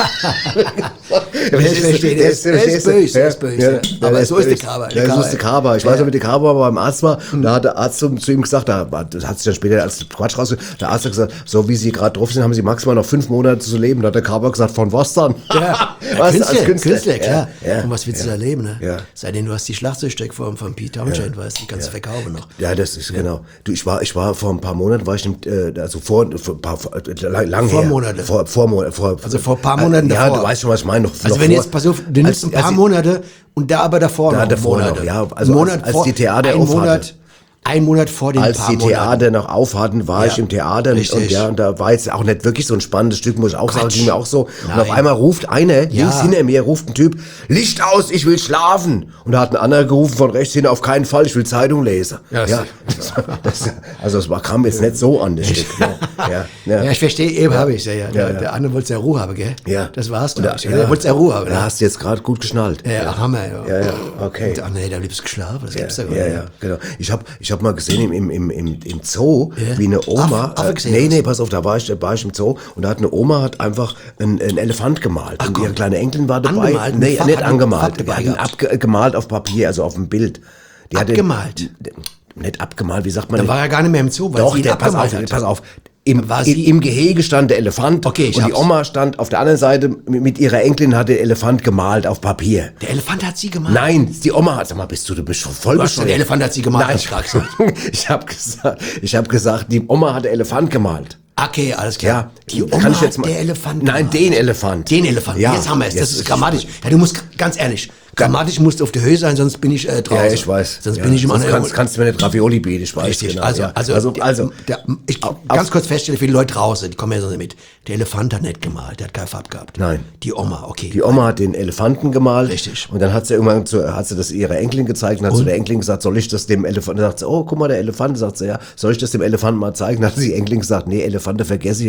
Ich verstehe das. Er ist böse, er ist böse. Aber so ist der Kaba. Ja, so ist der Kaba. Ich weiß noch, wie der Kaba beim Arzt war. Da hat der Arzt zu, zu ihm gesagt, da das hat sich dann später als Quatsch raus. Der Arzt hat gesagt, so wie Sie gerade drauf sind, haben Sie maximal noch fünf Monate zu leben. Da hat der Kaba gesagt, von was dann? Ja, was, Künstler, als Künstler, Künstler, klar. Ja, ja, und was willst du ja, da leben, ne? Ja. Seitdem du hast die Schlagzeugstückform von Pete Townshend, ja, weißt, die kannst ja. du verkaufen noch. Ja, das ist ja. genau. Du, ich war, ich war vor ein paar Monaten, war ich, im, äh, also vor, vor ein paar, vor, lang, lang Vor her. Monate. Vor, vor Monate. Vor, Also vor ein paar Monaten äh, davor. Ja, du weißt schon, was ich meine. Noch, Also noch wenn vor, jetzt, pass auf, du nimmst als- ein paar als- Monate und da aber davor Da noch davor Monate. noch, ja. Also Ein Monat als- als vor, die Theater ein auf hatte. Monat, ein Monat vor den Als paar die Theater Monaten. noch auf hatten, war Ja, ich im Theater und, richtig. und ja, und da war jetzt auch nicht wirklich so ein spannendes Stück, muss ich auch sagen, Quatsch. ging mir auch so. Und Nein. auf einmal ruft einer, Ja. links hinter mir, ruft ein Typ, Licht aus, ich will schlafen. Und da hat ein anderer gerufen von rechts hin, auf keinen Fall, ich will Zeitung lesen. Ja, Ja, das, das, also es war, kam jetzt nicht so an, das Stück. Ja, ja, ja. Ja, ich verstehe, eben habe ich ja, ja. Der, Ja, ja. der andere wollte ja Ruhe haben, gell? Ja. Das war's, Und glaube da- ich. Der wollte ja Ruhe haben. Da Ne? hast du jetzt gerade gut geschnallt. Ja, ach, Hammer, ja. Ja, ja, okay. Und, ach nee, da liebst du geschlafen, das gibt's ja gar Ja, nicht. ja, genau. Ich habe ich hab mal gesehen im, im, im, im Zoo, Ja. wie eine Oma, Affe- Affe gesehen nee, hast nee, du? pass auf, da war ich, da war ich im Zoo und da hat eine Oma hat einfach einen, einen Elefant gemalt und komm. ihre kleine Enkelin war dabei. Angemalt? Nee, Farb- nicht hat angemalt, Farb die dabei hat ihn gehabt? abgemalt auf Papier, also auf dem Bild. Die hat den- Abgemalt? nicht abgemalt, wie sagt man? Da denn? war er gar nicht mehr im Zoo, weil Doch, sie ihn der, pass auf, abgemalt hat. pass auf. Im, War im, sie- Im Gehege stand der Elefant Okay, ich und die hab's. Oma stand auf der anderen Seite mit, mit ihrer Enkelin, hat der Elefant gemalt auf Papier. Der Elefant hat sie gemalt. Nein, die Oma hat, sag mal, bist du, du bist voll Du hast gesagt, der Elefant hat sie gemalt, Nein, hast du gerade gesagt. ich habe gesagt, ich habe gesagt, die Oma hat den Elefant gemalt. Okay, alles klar. Ja, Die kann Oma ich jetzt hat mal- der Elefant Nein, gemalt. den Elefant. Den Elefant. Ja, Jetzt haben wir es. Das jetzt ist ist- grammatisch. Ja, du musst ganz ehrlich. Grammatisch musst du auf der Höhe sein, sonst bin ich äh, draußen. Ja, ich weiß. Sonst ja, bin ich im sonst anderen. kannst, kannst du mir nicht Ravioli bieten, ich weiß. Richtig. Genau, also, ja. also, also, der, also der, ich auf- ganz kurz feststelle für die Leute draußen, die kommen ja sonst nicht mit. Der Elefant hat nicht gemalt, der hat keine Farbe gehabt. Nein. Die Oma, okay. die Oma hat den Elefanten gemalt. Richtig. Und dann hat sie irgendwann zu, hat sie das ihrer Enkelin gezeigt und hat zu der Enkelin gesagt, soll ich das dem Elefanten, sagt sie, oh, guck mal, der Elefant, sagt sie, ja, soll ich das dem Elefanten mal zeigen? Dann hat die Enkelin gesagt, nee, Elefante vergesse ich ja nix.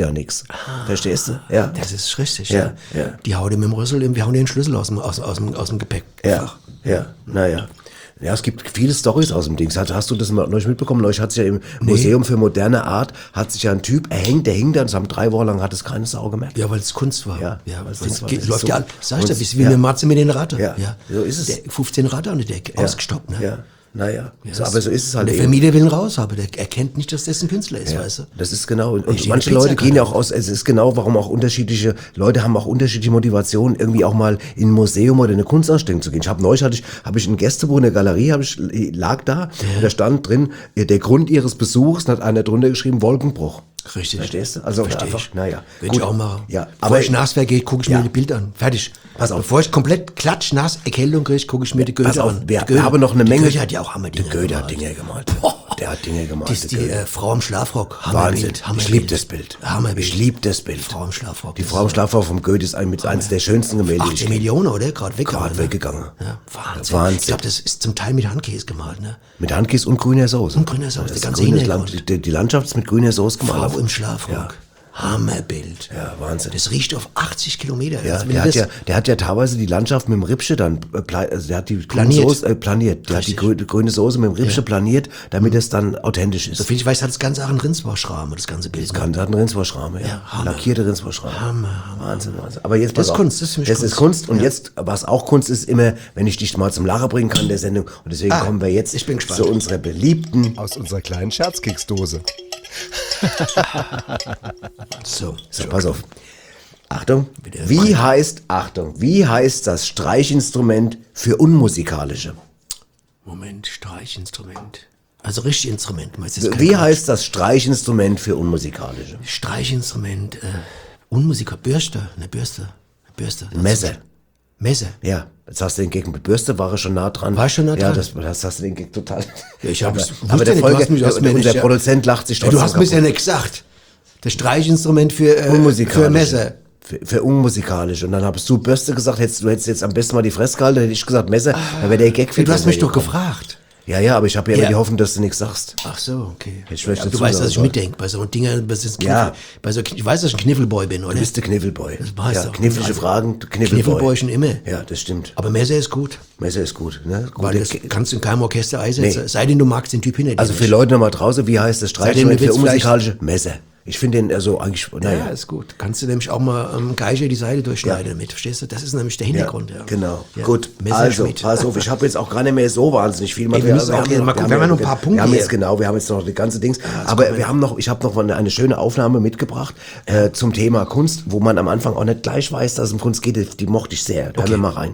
Verstehst du? Ja. Das ist richtig, Ja, ja. ja. Die hauen dir mit dem Rüssel, wir hauen dir den Schlüssel aus dem, aus, aus dem, aus dem Gepäck. Ja, ja, naja. Ja, es gibt viele Storys aus dem Dings. Hast, hast du das mal neulich mitbekommen? Neulich hat sich ja im Nee. Museum für moderne Art, hat sich ja ein Typ erhängt, der hing da und es haben drei Wochen lang hat es keine Sau gemerkt. Ja, weil es Kunst war. Ja, ja weil's weil Kunst es war. geht, Das ist läuft so ja an. Sag ich dir, Kunst. bist wie Ja. eine Matze mit den Ratte. Ja, so ist es. Der fünfzehn Ratte an der Decke, Ja. ausgestoppt, ne? Ja, naja. Ja, so, das- aber so ist es halt Der eben. Vermieter will ihn raus, aber der erkennt nicht, dass das ein Künstler ist, Ja, weißt du? das ist genau. Und, Ich und stehe manche eine Leute Pizza gehen ja gerade. auch aus, es ist genau, warum auch unterschiedliche Leute haben auch unterschiedliche Motivationen, irgendwie auch mal in ein Museum oder in eine Kunstausstellung zu gehen. Ich habe neulich hatte ich, habe ich ein Gästebuch in der Galerie, habe ich lag da und da stand drin, der Grund ihres Besuchs, und hat einer drunter geschrieben, Wolkenbruch. Richtig. Verstehst du? Also Versteh einfach, ich. naja. Würde ich auch machen. Ja, Bevor aber ich nass werde, gucke ich Ja. mir die Bilder an. Fertig. Pass auf. Bevor ich komplett klatschnass Erkältung kriege, gucke ich mir die Goethe pass auf, an. wir, Die wir Goethe- haben noch eine die Menge. Goethe hat ja auch Hammer Der Goethe hat Dinge gemalt. Der hat Dinge gemalt. Das ist die der Goethe. äh, Frau im Schlafrock. Wahnsinn. Hammerbild. Hammerbild. Ich liebe das Bild. Hammerbild. Ich liebe das Bild. Frau im Schlafrock. Die das Frau im ist Schlafrock vom Goethe ist ein, mit eines der schönsten Gemälde. die ich achtzehn kenne. Millionen, oder? Gerade weggegangen. Gerade ne? weggegangen. Ja, Wahnsinn. Wahnsinn. Ich glaube, das ist zum Teil mit Handkäse gemalt, ne? Mit Handkäse und grüner Soße. Und grüner Soße, Das der ist ganze grünes Hintergrund. Land, die, die Landschaft ist mit grüner Soße gemalt. Frau im Schlafrock. Ja. Hammerbild. Ja, Wahnsinn. Das riecht auf achtzig Kilometer. Ja, Also wenn der du hat das- ja, der hat ja teilweise die Landschaft mit dem Rippsche dann, äh, pla- also der hat die grüne Planiert. Soße, äh, planiert. Der hat die Richtig. grü- grüne Soße mit dem Rippsche planiert, damit es dann authentisch ist. Soviel ich weiß, hat das Ganze auch einen Rindsbauschrahmen, das ganze Bild. Das kann, das hat einen Rindsvorschramme, ja. Ja, Hammer. Lackierte Rindsvorschramme. Hammer, Wahnsinn, Wahnsinn. Aber jetzt Das pass ist auf. Kunst, das ist für mich Das Kunst. ist Kunst. Und Ja. jetzt, was auch Kunst ist, immer, wenn ich dich mal zum Lachen bringen kann in der Sendung. Und deswegen Ah, kommen wir jetzt ich bin gespannt. zu unserer beliebten. Aus unserer kleinen Scherzkeksdose. So. So, pass auf. Achtung. Wie heißt, Achtung, wie heißt das Streichinstrument für Unmusikalische? Moment, Streichinstrument. Also richtig Instrument. Meinst du, das ist kein Wie Quatsch. heißt das Streichinstrument für Unmusikalische? Streichinstrument, äh, Unmusiker, Bürste, eine Bürste, eine Bürste. Messer. Messer. Ja, jetzt hast du den Gag mit Bürste, war er schon nah dran. War ich schon nah Ja, dran? das, das hast du den Gag total. Ja, ich hab aber, es- wusste aber der nicht, du Folge, hast mich- hast der, mir unser nicht- Produzent lacht sich Ja, trotzdem du hast mir ja kaputt. nicht gesagt. Das Streichinstrument für, äh, Unmusikalische. für Messer. Für, für unmusikalisch. Und dann hast du Bürste gesagt, hättest, du hättest jetzt am besten mal die Fresse gehalten, hätte ich gesagt Messer, dann wäre der Gag viel Ja, du hast besser mich doch gekommen. gefragt. Ja, ja, aber ich habe ja immer Ja. die Hoffnung, dass du nichts sagst. Ach so, okay. Hätte ich vielleicht Ja, du dazu weißt, sagen dass ich sollen. mitdenke bei so Dingen, bei so Kniffel, Ja. bei so, ich weiß, dass ich ein Kniffelboy bin, oder? Du bist der Kniffelboy. Das weiß ja, doch. knifflige Also, Fragen, Kniffelboy. Kniffelboy schon immer. Ja, das stimmt. Aber Messer ist gut. Messer ist gut. Ne? Weil Gute das Ke- kannst du in keinem Orchester einsetzen. Nee. Sei denn, du magst den Typ hinter dir Also für nicht. Leute nochmal draußen, wie heißt das Streichinstrument Seitdem für du willst unmusikalische? Messer. Ich finde den also eigentlich, naja. Ja, ist gut. Kannst du nämlich auch mal am Geiger die Seite durchschneiden damit, verstehst du? Das ist nämlich der Hintergrund. Ja, Genau, Ja. gut. Also, Messerschmidt. pass auf, ich habe jetzt auch gar nicht mehr so wahnsinnig viel wir müssen auch hier mal gucken, wir haben ja noch ein paar Punkte Wir haben jetzt hier. genau, wir haben jetzt noch die ganze Dings. Aber wir haben noch, ich habe noch mal eine, eine schöne Aufnahme mitgebracht äh, zum Thema Kunst, wo man am Anfang auch nicht gleich weiß, dass es um Kunst geht. Die, die mochte ich sehr. Da hören wir mal rein.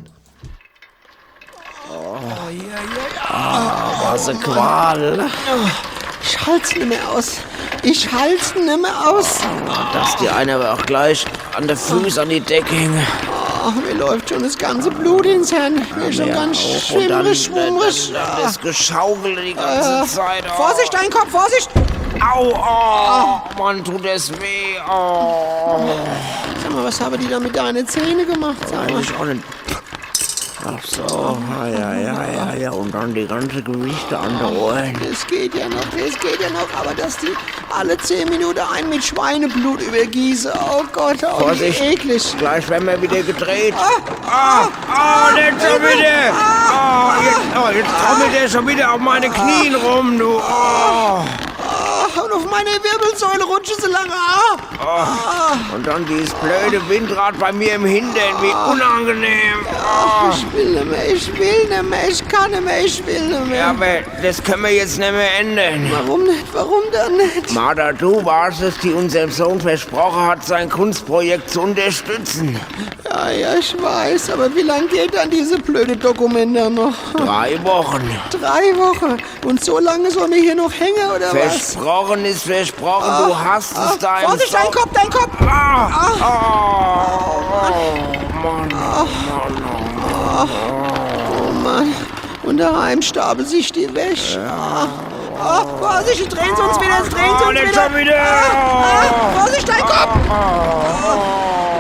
Was eine Qual. Ich halt's nicht mehr aus. Ich halt's nicht mehr aus. Dass die eine aber auch gleich an der Füße an die Decke hing. Ach, mir läuft schon das ganze Blut ins Hirn. Mir ist schon ganz auch. Und dann, schwimmrig, dann, schwummrig. dann das Geschaukel die ganze Zeit. Oh. Vorsicht, dein Kopf, Vorsicht! Au, oh, Mann, tut es weh. Oh. Sag mal, was haben die da mit deinen Zähnen gemacht? Sag mal. Weiß ich auch nicht. Ach so, ja, ja, ja, ja, ja. Und dann die ganze Gewichte an den Ohren. Das geht ja noch, das geht ja noch, aber dass die alle zehn Minuten ein mit Schweineblut übergießen, oh Gott, oh, wie Vorsicht, eklig. gleich werden wir wieder gedreht. Ah, ah, nicht schon wieder. Ah, jetzt, oh, jetzt trommelt er schon wieder auf meine Knien rum, du. Oh. Ach, und auf meine Wirbelsäule rutschen sie lange ab. Oh. Und dann dieses blöde Windrad bei mir im Hintern, wie unangenehm. Oh. Ich will nicht mehr, ich will nicht mehr, ich kann nicht mehr, ich will nicht mehr. Ja, aber das können wir jetzt nicht mehr ändern. Warum nicht, warum dann nicht? Martha, du warst es, die unserem Sohn versprochen hat, sein Kunstprojekt zu unterstützen. Ja, ja, ich weiß, aber wie lange geht dann diese blöde Dokument dann noch? Drei Wochen. Drei Wochen. Und so lange sollen wir hier noch hängen, oder was? Versprochen ist versprochen, du hast es deinem Vorsicht, dein Sohn- Kopf, dein Kopf! Ah, oh, oh, Mann, Mann, Mann. Oh Mann, und daheim stapeln sich die Wäsche. Ja. Oh, Vorsicht, sie drehen sie uns wieder, sie drehen sie Oh, uns nicht wieder. schon wieder. Ah, ah, Vorsicht, dein Kopf!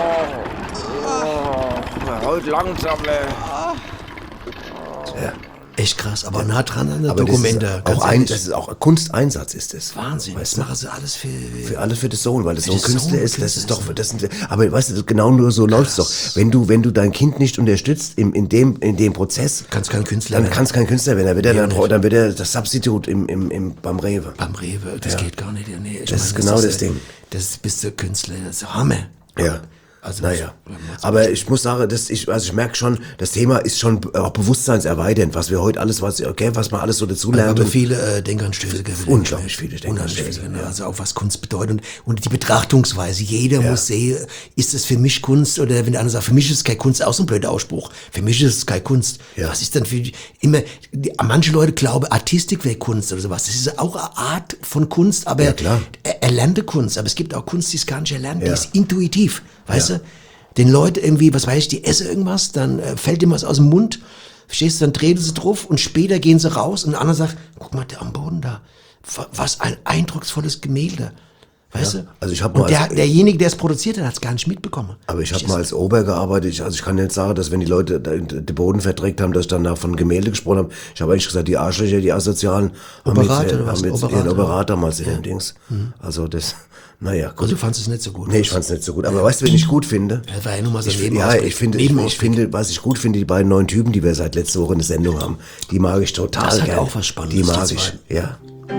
Oh, heute langsam, ey. Echt krass, aber nah dran an der Aber Dokumente. das ist ganz auch, ein, ehrlich. das ist auch Kunsteinsatz ist das. Wahnsinn, Weißt das du? machen sie alles für... Für alles für das Sohn, weil das so ein das Sohn, Künstler ist, das Künstler ist doch, ist, das sind, aber weißt du, genau nur so läuft's doch. Wenn du, wenn du dein Kind nicht unterstützt im, in dem, in dem Prozess, Kannst kein Künstler dann werden. kannst kein Künstler werden, dann wird er, Nee, dann, nicht. dann wird er das Substitut im, im, im, beim Rewe. Beim Rewe, das Ja. geht gar nicht. Nee, ich Das ist genau das äh, Ding. Das bist du Künstler, das ist Hammer. Ja. Also, Naja, das- aber ich muss sagen, dass ich, also ich merke schon, das Thema ist schon auch bewusstseinserweiternd, was wir heute alles, was, okay, was man alles so dazu lernt. Aber viele äh, Denkanstöße. gewinnt. Unglaublich viele Denkanstöße, Unglaublich viele, ja. Also auch was Kunst bedeutet und, und die Betrachtungsweise. Jeder muss sehen, ist es für mich Kunst oder wenn der andere sagt, für mich ist es keine Kunst, auch so ein blöder Ausspruch. Für mich ist es keine Kunst. Ja. Was ist denn für die, immer, die, manche Leute glauben, Artistik wäre Kunst oder sowas. Das ist auch eine Art von Kunst, aber Ja, klar. er- erlernte Kunst. Aber es gibt auch Kunst, die ist gar nicht erlernt, die Ja. ist intuitiv. Weißt Ja. du? Den Leuten irgendwie, was weiß ich, die essen irgendwas, dann äh, fällt ihm was aus dem Mund, verstehst du, dann treten sie drauf und später gehen sie raus und der andere sagt, guck mal, der am Boden da, wa- was ein eindrucksvolles Gemälde, weißt Ja. du? Also ich hab und mal der, als- derjenige, der es produziert hat, hat es gar nicht mitbekommen. Aber ich habe Verstehst mal du? als Ober gearbeitet, ich, also ich kann nicht sagen, dass wenn die Leute den den Boden verdreckt haben, dass ich danach von Gemälde gesprochen habe. Ich habe eigentlich gesagt, die Arschlöcher, die Asozialen, haben Oberrat jetzt, äh, oder was? haben jetzt Oberrat, ihren oder? Operat damals in dem Dings. Also das, naja, gut. Also du fandest es nicht so gut. Nee, ich fand's nicht so gut. Aber weißt du, wen ich gut finde? Das war ja nur mal so Ich, ein find- ja, Nebenausblick. ich finde, ich, ich Nebenausblick. finde, was ich gut finde, die beiden neuen Typen, die wir seit letzter Woche in der Sendung haben, die mag ich total Das hat gern. auch was Spannendes, Die die mag zwei. ich, ja.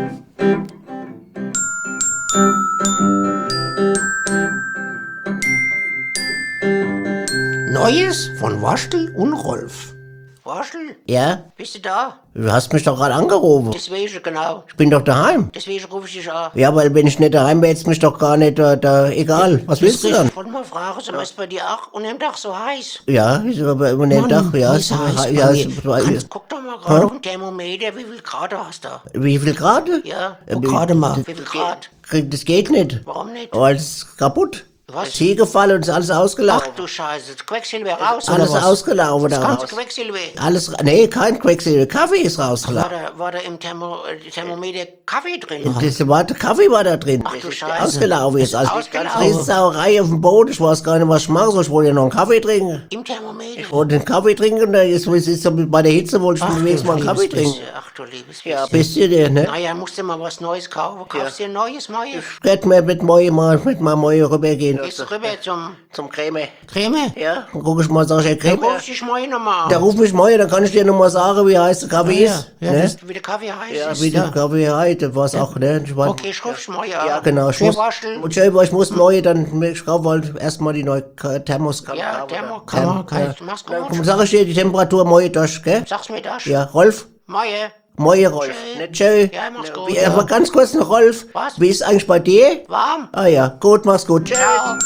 Neues von Waschel und Rolf. Waschel, Ja? bist du da? Du hast mich doch gerade angerufen. Deswegen, genau. Ich bin doch daheim. Deswegen rufe ich dich an. Ja, weil wenn ich nicht daheim wäre, hättest mich doch gar nicht, da, da, egal. Was willst du dann? Ich wollte mal fragen, so ist bei dir auch unter dem Dach so heiß? Ja, ist aber immer nicht Dach, ja. ist ist- heiß ja, bei ist- mir. Kannst, guck doch mal gerade auf den Thermometer, wie viel Grad hast du? Wie viel Grad? Ja, Äh, guck gerade mal. Wie viel Grad? Das geht nicht. Warum nicht? Weil es ist kaputt. Was? Ist hier gefallen und ist alles Ach ausgelaufen. du Scheiße, das Quecksilber raus Alles oder was? ausgelaufen Das daraus. ganze Quecksilber. Alles, nee, kein Quecksilber. Kaffee ist War rausgelaufen. da, war da im Thermo, äh, Thermometer Kaffee drin? Das war, der Kaffee war da drin. Ach du Das ist Scheiße. ausgelaufen ist. Ist Also ausgelaufen. ganz Riesensauerei auf dem Boden. Ich weiß gar nicht, was ich machen soll. Ich wollte ja noch einen Kaffee trinken. Im Thermometer? Ich wollte einen Kaffee trinken und dann ist, ist so bei der Hitze wollte ich mir wenigstens mal einen Kaffee liebes trinken. bisschen. Ach du liebes Ja, bisschen. bist du der, ne? Naja, musst du mal was Neues kaufen. Kaufst dir ein neues, Neue? Ich werde mir mit Moje mal, mit mal Moje rübergehen. Gehst du rüber zum Zum Creme. Creme? Ja, dann guck ich mal, sag ich, hey, Dann Creme. ruf ich Moje nochmal an. Der ruft mich Moje, dann kann ich dir nochmal sagen, wie heiß der Kaffee ist. Ja, ne? das- wie der Kaffee heiß Ja, ist. wie der Kaffee heißt, das war's auch, ne? Ich mein, Okay, ich ruf Moje an. Ja, genau. Ich Schön muss, wascheln. und selber, ich muss Moje dann, ich kaufe halt erstmal die neue Ka- Thermoskanne. Ja, Thermokammer. Ja. Mach's Dann gut. sag ich dir die Temperatur Moje durch, gell? Sag's mir das. Ja, Rolf? Moje. Moje Rolf. Tschö. Nicht tschö. Ja, mach's gut, Wie, ja. Aber ganz kurz noch, Rolf. Was? Wie ist eigentlich bei dir? Warm. Ah ja, gut, mach's gut. Tschö. Ciao.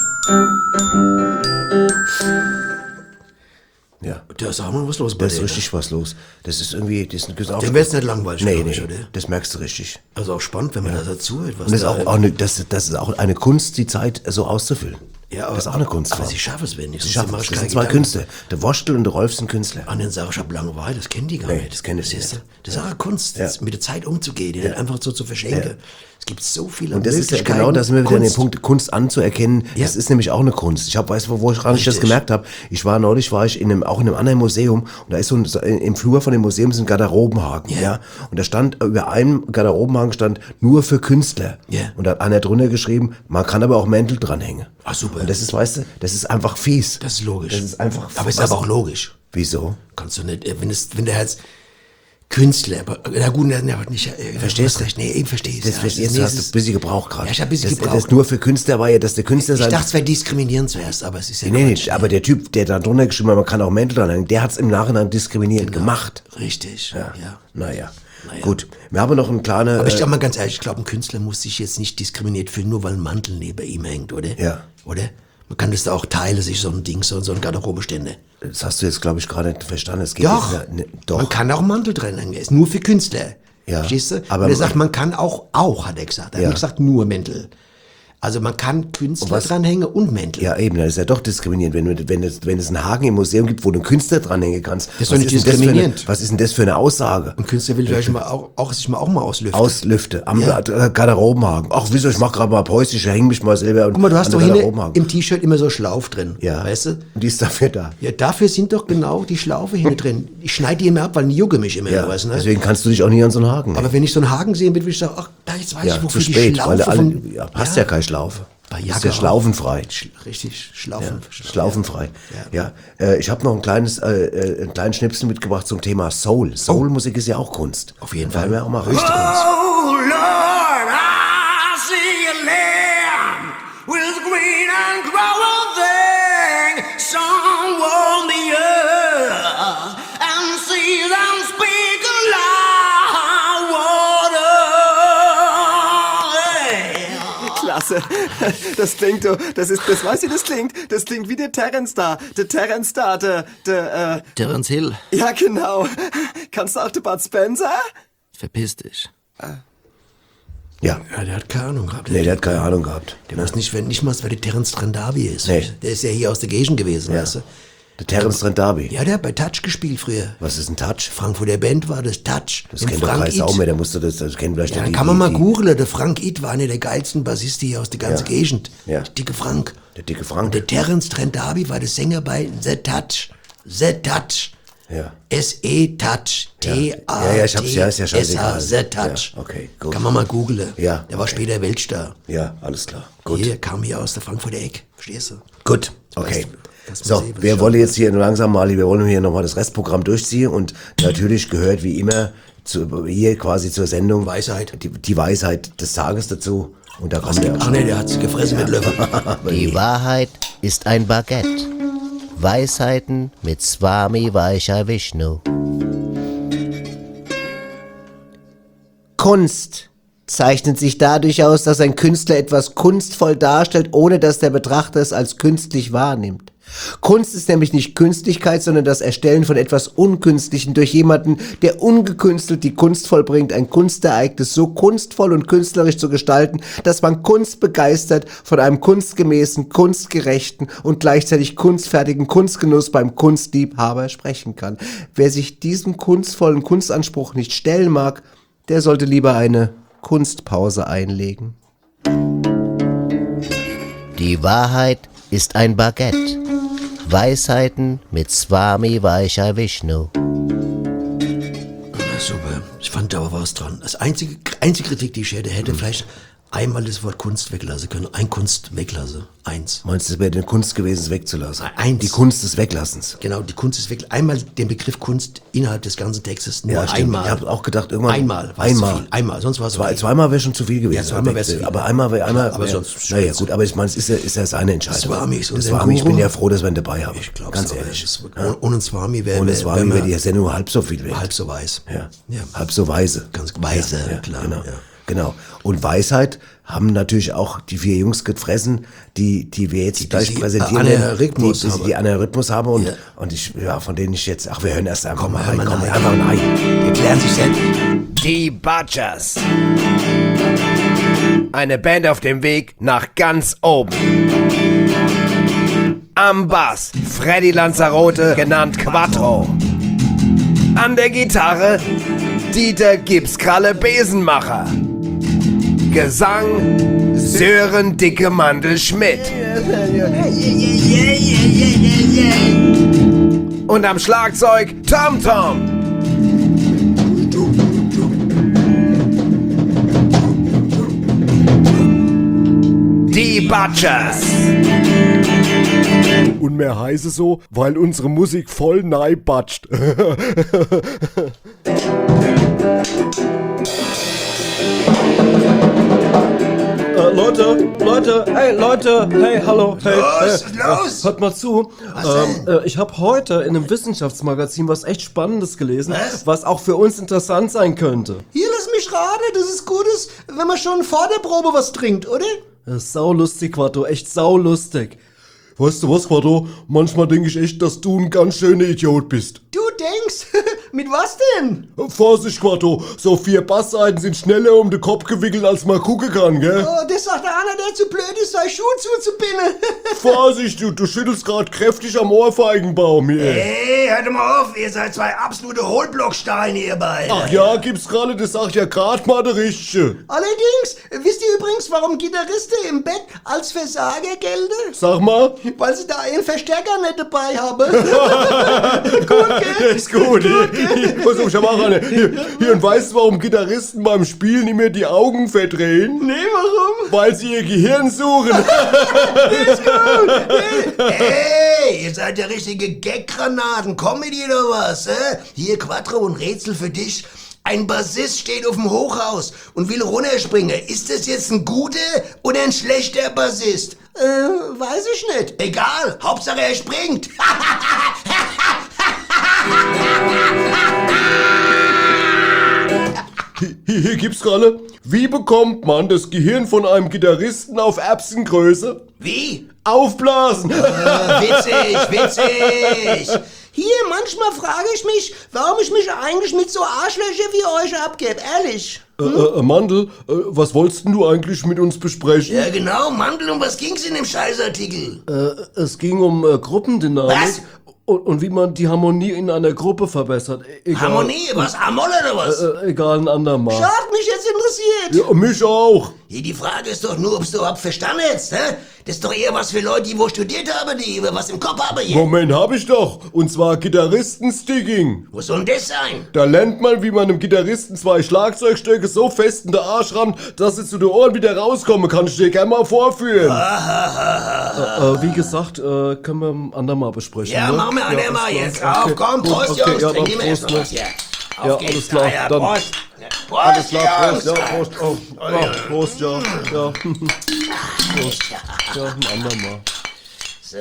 Ja. Da ist auch mal was los bei Da ist dir. richtig was los. Das ist irgendwie, das ist auch. Dem wird's nicht langweilig, Nee, glaub nee, ich, oder? das merkst du richtig. Also auch spannend, wenn man da dazu hört. Was Und das ist da auch, auch eine, das, das ist auch eine Kunst, die Zeit so auszufüllen. Ja, aber, das ist auch eine Kunst. Aber sie schaffen es wenigstens. Sie schaffen Sie machen es. sich Das sind keine zwei Gedanken. Künstler. Der Waschtel und der Rolf sind Künstler. An den sage ich, hab Langeweile, das kennen die gar Nee, nicht. das kennen die Siehst du? nicht. Das ist auch eine Kunst, Ja. das mit der Zeit umzugehen, die nicht einfach so zu verschenken. Es gibt so viele Und das ist ja Möglichkeiten. genau, da sind wir wieder an dem Kunst. Punkt, Kunst anzuerkennen. Ja. Das ist nämlich auch eine Kunst. Ich habe, weißt du, wo ich gar nicht das Richtig. gemerkt habe? Ich war neulich, war ich in einem, auch in einem anderen Museum und da ist so ein, so im Flur von dem Museum ist ein Garderobenhaken, Ja. ja. Und da stand, über einem Garderobenhaken stand, nur für Künstler. Ja. Und da hat einer drunter geschrieben, man kann aber auch Mäntel dranhängen. Ah, super. Und das ist, weißt du, das ist einfach fies. Das ist logisch. Das ist einfach, aber ist was- aber auch logisch. Wieso? Kannst du nicht, äh, wenn es, wenn der jetzt Künstler, aber, na gut, na, na, nicht, äh, Verstehst du? Recht, nee, eben verstehst Das verstehst du, hast du ein bisschen gebraucht gerade. Ja, ich hab ein bisschen das, gebraucht. Das nur für Künstler war ja, dass der Künstler Ich sein... dachte, es wäre diskriminierend zuerst, aber es ist ja Nee, Quatsch. nee, aber der Typ, der da drunter geschrieben hat, man kann auch Mäntel dranhängen, der hat's im Nachhinein diskriminierend gemacht. Richtig, ja. ja. Naja. Naja. Gut. Wir haben noch einen kleinen... Aber ich äh, sag mal ganz ehrlich, ich glaube, ein Künstler muss sich jetzt nicht diskriminiert fühlen, nur weil ein Mantel neben ihm hängt, oder? Ja. Oder? Man kann das da auch teilen, sich so ein Ding, so, so ein Garderobestände. das hast du jetzt, glaube ich, gerade nicht verstanden. Es geht Doch. jetzt, ja, ne, doch. Man kann auch einen Mantel drin hängen, ist nur für Künstler. Ja. Verstehst du? Aber Aber er man- sagt, man kann auch, auch, hat er gesagt. Er Ja. hat nicht gesagt, nur Mäntel. Also man kann Künstler dranhängen und Mäntel. Ja, eben, das ist ja doch diskriminierend. Wenn, du, wenn, es, wenn es einen Haken im Museum gibt, wo du einen Künstler dranhängen kannst, das ist doch nicht diskriminierend. Eine, was ist denn das für eine Aussage? Ein Künstler will vielleicht mal auch, auch, sich mal auch mal auslüften. Auslüfte, am Ja. Garderobenhaken. Ach, wieso, ich mach gerade mal Päuschen, ich häng mich mal selber und Guck mal, du hast an doch den hinten Garderobenhaken. im T-Shirt immer so Schlauf drin. Ja. Weißt du? Und die ist dafür da. Ja, dafür sind doch genau die Schlaufe hinten drin. Ich schneide die immer ab, weil die jucke mich immer. Ja, was, ne? deswegen kannst du dich auch nie an so einen Haken. Aber wenn ich so einen Haken sehen will, würde ich sagen, ach, da jetzt weiß ja, ich, wofür zu die spät, Schlaufe weil alle, von... ja, hast ja, keine Schlaufe. Bei Ist Jacke ja auch. schlaufenfrei. Sch richtig, Schlaufen. Ja, schlaufenfrei. Ja, ja. Äh, ich habe noch ein kleines, äh, äh, einen kleinen Schnipsel mitgebracht zum Thema Soul. Soul-Musik ist ja auch Kunst. Auf jeden Da Fall. haben wir auch mal Höchste Kunst. Oh Lord, I see a land with green and growing thing. Some warm the earth and seas and speak aloud water. Klasse. Das klingt, du, das ist, das weißt du, das klingt, das klingt wie der Terence da. Der Terence da, der, der, äh, Terence Hill, ja genau. Kannst du auch der Bud Spencer? verpiss dich. Ja. Ja, der hat keine Ahnung gehabt. Nee, der hat keine Ahnung gehabt. Der weiß nicht, wenn nicht mal, wer der Terence Trandavi ist. Nee. Der ist ja hier aus der Gegend gewesen, Ja. weißt du? Der Terence Trent D'Arby. Ja, der hat bei Touch gespielt früher. Was ist ein Touch? Frankfurter Band war das Touch. Das Mit kennt doch Frank kein Sau It. mehr, der musste das, das kennen vielleicht Ja, nur dann die, kann man die, mal die, googlen. Der Frank It war einer der geilsten Bassisten hier aus der ganzen Ja. Gegend. Ja. Der dicke Frank. Der dicke Und Frank. der Terence Trent D'Arby war der Sänger bei The Touch. The Touch. Ja. S-E Touch. T-A-T-S-A. Ja, ja, ich hab's, ja, ist ja scheißegal. The Touch. Ja, okay, gut. Kann man mal googlen. Ja, Der war okay. später Weltstar. Ja, alles klar. Gut. Hier kam hier aus der Frankfurter Eck. Verstehst du? Gut, okay. Das So, Museum, was wir ich wollen auch- jetzt hier langsam mal, wir wollen hier nochmal das Restprogramm durchziehen und natürlich gehört wie immer zu, hier quasi zur Sendung Weisheit. Die, die Weisheit des Tages dazu. Und da kommt der Ach nee, der hat sie gefressen mit Löffel. Die Wahrheit ist ein Baguette. Weisheiten mit Swami Vaishya Vishnu. Kunst zeichnet sich dadurch aus, dass ein Künstler etwas kunstvoll darstellt, ohne dass der Betrachter es als künstlich wahrnimmt. Kunst ist nämlich nicht Künstlichkeit, sondern das Erstellen von etwas Unkünstlichem durch jemanden, der ungekünstelt die Kunst vollbringt, ein Kunstereignis so kunstvoll und künstlerisch zu gestalten, dass man kunstbegeistert von einem kunstgemäßen, kunstgerechten und gleichzeitig kunstfertigen Kunstgenuss beim Kunstliebhaber sprechen kann. Wer sich diesem kunstvollen Kunstanspruch nicht stellen mag, der sollte lieber eine Kunstpause einlegen. Die Wahrheit ist ein Baguette. Weisheiten mit Swami Vaishya Vishnu. Super. Ich fand da aber was dran. Das einzige, einzige Kritik, die ich hätte, hätte vielleicht einmal das Wort Kunst weglassen können. Ein Kunst weglassen. Eins. Meinst du, es wäre eine Kunst gewesen, es wegzulassen? Eins. Die Kunst des Weglassens. Genau, die Kunst ist weg. Einmal den Begriff Kunst innerhalb des ganzen Textes. Nur Ja, stimmt. einmal. Ich habe auch gedacht, irgendwann. Einmal. war's Einmal. Zu viel. Einmal. Sonst war es Zwei, okay. zweimal wäre schon zu viel gewesen. Ja, zweimal wär's zu viel. Aber einmal wäre einmal. Aber wär, sonst- Naja, gut, aber ich meine, es ist ja, ist ja seine Entscheidung. Swami ist Das unser Swami, ich bin Guru. ja froh, dass wir ihn dabei haben. Ich glaube Ganz so, ehrlich. das ist- ohne- Ohne Swami wäre Ohne Swami wäre die Sendung halb so viel wert. halb so weiß. Ja. Ja. Halb so weise. Ganz weise, ja, ja, klar. Genau. Ja. Genau. Und Weisheit haben natürlich auch die vier Jungs gefressen, die, die wir jetzt Die- gleich die präsentieren. Aneurysmus die, die, haben. die Aneurysmus haben und, Ja. und ich, ja, von denen ich jetzt, ach, wir hören erst einfach Komm, mal hör rein. mal Komm, rein. einfach rein. Die klären sich selbst. Die Butchers. Eine Band auf dem Weg nach ganz oben. Am Bass Freddy Lanzarote, genannt Quattro. An der Gitarre Dieter Gipskralle Besenmacher. Gesang Sören Dicke Mandel Schmidt. Und am Schlagzeug Tom Tom. Die Butchers. Und mehr heiße so, weil unsere Musik voll nei batscht. Äh, Leute, Leute, hey Leute, hey, hallo, hey, Los, hey, los! Äh, hört mal zu. Ähm, äh, ich habe heute in einem Wissenschaftsmagazin was echt Spannendes gelesen, Was? was auch für uns interessant sein könnte. Hier, lass mich raten, das ist Gutes, wenn man schon vor der Probe was trinkt, oder? Das ist saulustig, Quattro, echt saulustig. Weißt du was, Quattro? Manchmal denke ich echt, dass du ein ganz schöner Idiot bist. Du denkst, Mit was denn? Vorsicht, Quattro, so vier Bassseiten sind schneller um den Kopf gewickelt, als man gucken kann, gell? Oh, das sagt der einer, der zu blöd ist, seine Schuhe zuzubinden. Vorsicht, du, du schüttelst gerade kräftig am Ohrfeigenbaum hier. Hey, hört mal auf, ihr seid zwei absolute Hohlblocksteine, ihr beide. Ach ja, gibt's gerade, das sagt ja grad mal der Richtige. Allerdings, wisst ihr übrigens, warum Gitarristen im Bett als Versager gelten? Sag mal. Weil sie da einen Verstärker nicht dabei haben. Gut, gell? Ist gut. Hier, hier, pass auf, ich hab auch eine. Hier, hier, und weißt du, warum Gitarristen beim Spielen immer die Augen verdrehen? Nee, warum? Weil sie ihr Gehirn suchen. Ist gut. Hey, ihr seid ja richtige Gaggranaten. Comedy oder was, hä? Hier Quattro und Rätsel für dich. Ein Bassist steht auf dem Hochhaus und will runterspringen. Ist das jetzt ein guter oder ein schlechter Bassist? Äh, weiß ich nicht. Egal, Hauptsache er springt. Hier, hier gibt's gerade. Wie bekommt man das Gehirn von einem Gitarristen auf Erbsengröße? Wie? Aufblasen. Äh, witzig, witzig. Hier, manchmal frage ich mich, warum ich mich eigentlich mit so Arschlöcher wie euch abgebe, ehrlich. Hm? Äh, äh, Mandel, äh, was wolltest denn du eigentlich mit uns besprechen? Ja genau, Mandel, um was ging's in dem Scheißartikel? Äh, es ging um äh, Gruppendynamik. Was? Und, und wie man die Harmonie in einer Gruppe verbessert. E- Egal, Harmonie? Was? Amol oder was? Äh, äh, egal, ein andermal. Hat mich jetzt interessiert. Ja, mich auch. Hier, die Frage ist doch nur, ob du überhaupt verstanden hast, hä? Das ist doch eher was für Leute, die wo studiert haben, die was im Kopf haben hier. Moment, hab ich doch. Und zwar Gitarristen-Sticking. Was soll denn das sein? Da lernt man, wie man einem Gitarristen zwei Schlagzeugstöcke so fest in den Arsch ran, dass sie zu den Ohren wieder rauskommen. Kann ich dir gerne mal vorführen. Äh, äh, wie gesagt, äh, können wir ein andermal besprechen. Ja, ne? machen wir Ja, einmal ist jetzt. klar. Auf, komm, Gut, Prost, okay, Jungs. ja, Trink dann immer erst noch Prost, was hier. Auf Ja, geht's. alles klar, Ah, ja, dann- Prost. Prost, Alles klar, Prost, Jungs. ja, Prost, oh, ja, Prost, ja, ja. Prost, ja, ein andermal. So.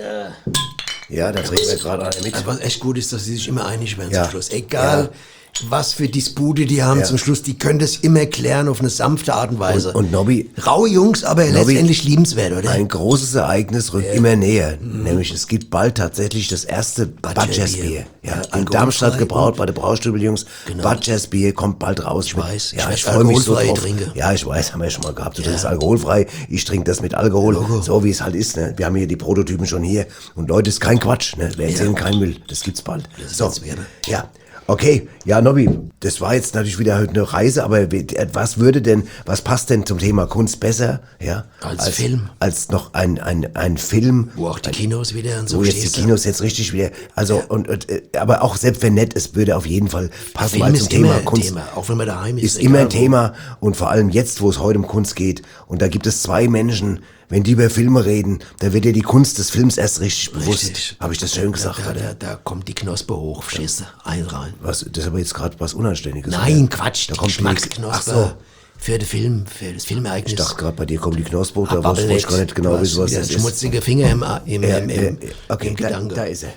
Ja, da trinken wir gerade eine mit. Also was echt gut ist, dass sie sich immer einig werden Ja. zum Schluss. Egal, was für Dispute die haben Ja. zum Schluss, die können das immer klären auf eine sanfte Art und Weise. Und, und Nobby, Raue Jungs, aber Nobby, letztendlich liebenswert, oder? ein großes Ereignis rückt immer näher. Nämlich es gibt bald tatsächlich das erste Budgers-Bier. Ja, in alkoholfrei Darmstadt gebraut und- bei der Braustübel-Jungs. Genau. Budgers-Bier kommt bald raus. Ich weiß, Ja, ich ich weiß, freue mich so alkoholfrei drauf. trinke. Ja, ich weiß, haben wir ja schon mal gehabt. Du trinkst alkoholfrei, ich trinke das mit Alkohol. So wie es halt ist. Ne? Wir haben hier die Prototypen schon hier. Und Leute, ist kein Quatsch. Ne? Wir erzählen keinen Müll. Das gibt's bald. So, wird's werden. ja. Okay, ja, Nobby, das war jetzt natürlich wieder heute eine Reise, aber wie- was würde denn, was passt denn zum Thema Kunst besser, ja? Als Film. Als noch ein, ein, ein Film. Wo auch die Kinos wieder und so Wo jetzt die stehst du. Kinos jetzt richtig wieder, also, und, und, äh, aber auch selbst wenn nett, es würde auf jeden Fall passen, Film weil zum ist Thema immer ein Kunst. Thema, auch wenn man daheim ist. Ist egal immer ein wo. Thema und vor allem jetzt, wo es heute um Kunst geht und da gibt es zwei Menschen, wenn die über Filme reden, da wird dir die Kunst des Films erst richtig bewusst. Richtig. Habe ich das schön gesagt, Da, oder? da, da kommt die Knospe hoch, verstehst du? Ein rein. Was, das ist aber jetzt gerade was Unanständiges. Nein, oder? Quatsch, Da die kommt die, Geschmacksknospe. ach so. Für den Film, für das Filmereignis. Ich dachte gerade, bei dir kommen die Knospe, da Babbel wusste ich gar nicht genau, Du wissen, hast was wieder das einen ist. schmutzigen Finger im, im, Ja, im, ja, im, ja, okay, im da, Gedanke. da ist er.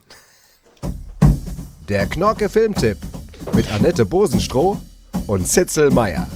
Der Knorke Filmtipp mit Annette Bosenstroh und Zitzel Meyer.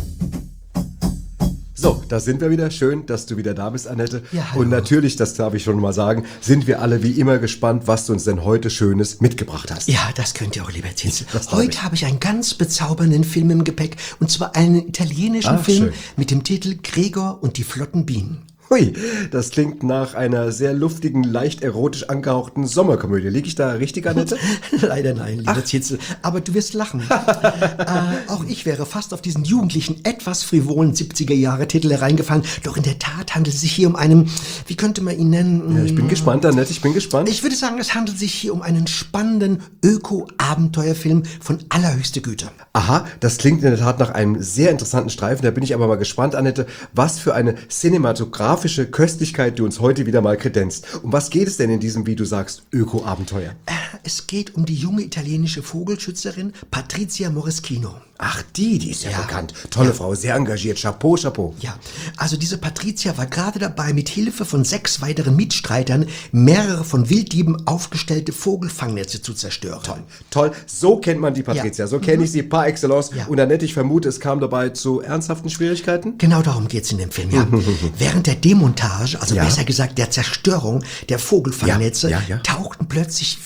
So, da sind wir wieder. Schön, dass du wieder da bist, Annette. Ja, hallo. Und natürlich, das darf ich schon mal sagen, sind wir alle wie immer gespannt, was du uns denn heute Schönes mitgebracht hast. Ja, das könnt ihr auch, lieber Zitzel. Das glaub Heute ich. habe ich einen ganz bezaubernden Film im Gepäck. Und zwar einen italienischen Ach, Film schön. mit dem Titel Gregor und die flotten Bienen. Hui, das klingt nach einer sehr luftigen, leicht erotisch angehauchten Sommerkomödie. Liege ich da richtig, Annette? Leider nein, lieber Zitzel. Aber du wirst lachen. äh, auch ich wäre fast auf diesen jugendlichen, etwas frivolen siebziger-Jahre-Titel hereingefallen. Doch in der Tat handelt es sich hier um einen, wie könnte man ihn nennen? Ja, ich bin gespannt, Annette, ich bin gespannt. Ich würde sagen, es handelt sich hier um einen spannenden Öko-Abenteuerfilm von allerhöchster Güte. Aha, das klingt in der Tat nach einem sehr interessanten Streifen. Da bin ich aber mal gespannt, Annette, was für eine cinematografische Köstlichkeit du uns heute wieder mal kredenzt. Um was geht es denn in diesem, wie du sagst, Öko-Abenteuer? Äh, es geht um die junge italienische Vogelschützerin Patrizia Moreschino. Ach, die, die ist ja, Ja. bekannt. Tolle Ja. Frau, sehr engagiert. Chapeau, Chapeau. Ja, also diese Patrizia war gerade dabei, mit Hilfe von sechs weiteren Mitstreitern mehrere von Wilddieben aufgestellte Vogelfangnetze zu zerstören. Toll, toll. So kennt man die Patrizia. Ja. So kenne ich sie par excellence. Ja. Und Annette, ich vermute, es kam dabei zu ernsthaften Schwierigkeiten. Genau darum geht's in dem Film, ja. Während der Demontage, also Ja. besser gesagt der Zerstörung der Vogelfangnetze, Ja, ja, ja. tauchten plötzlich wie aus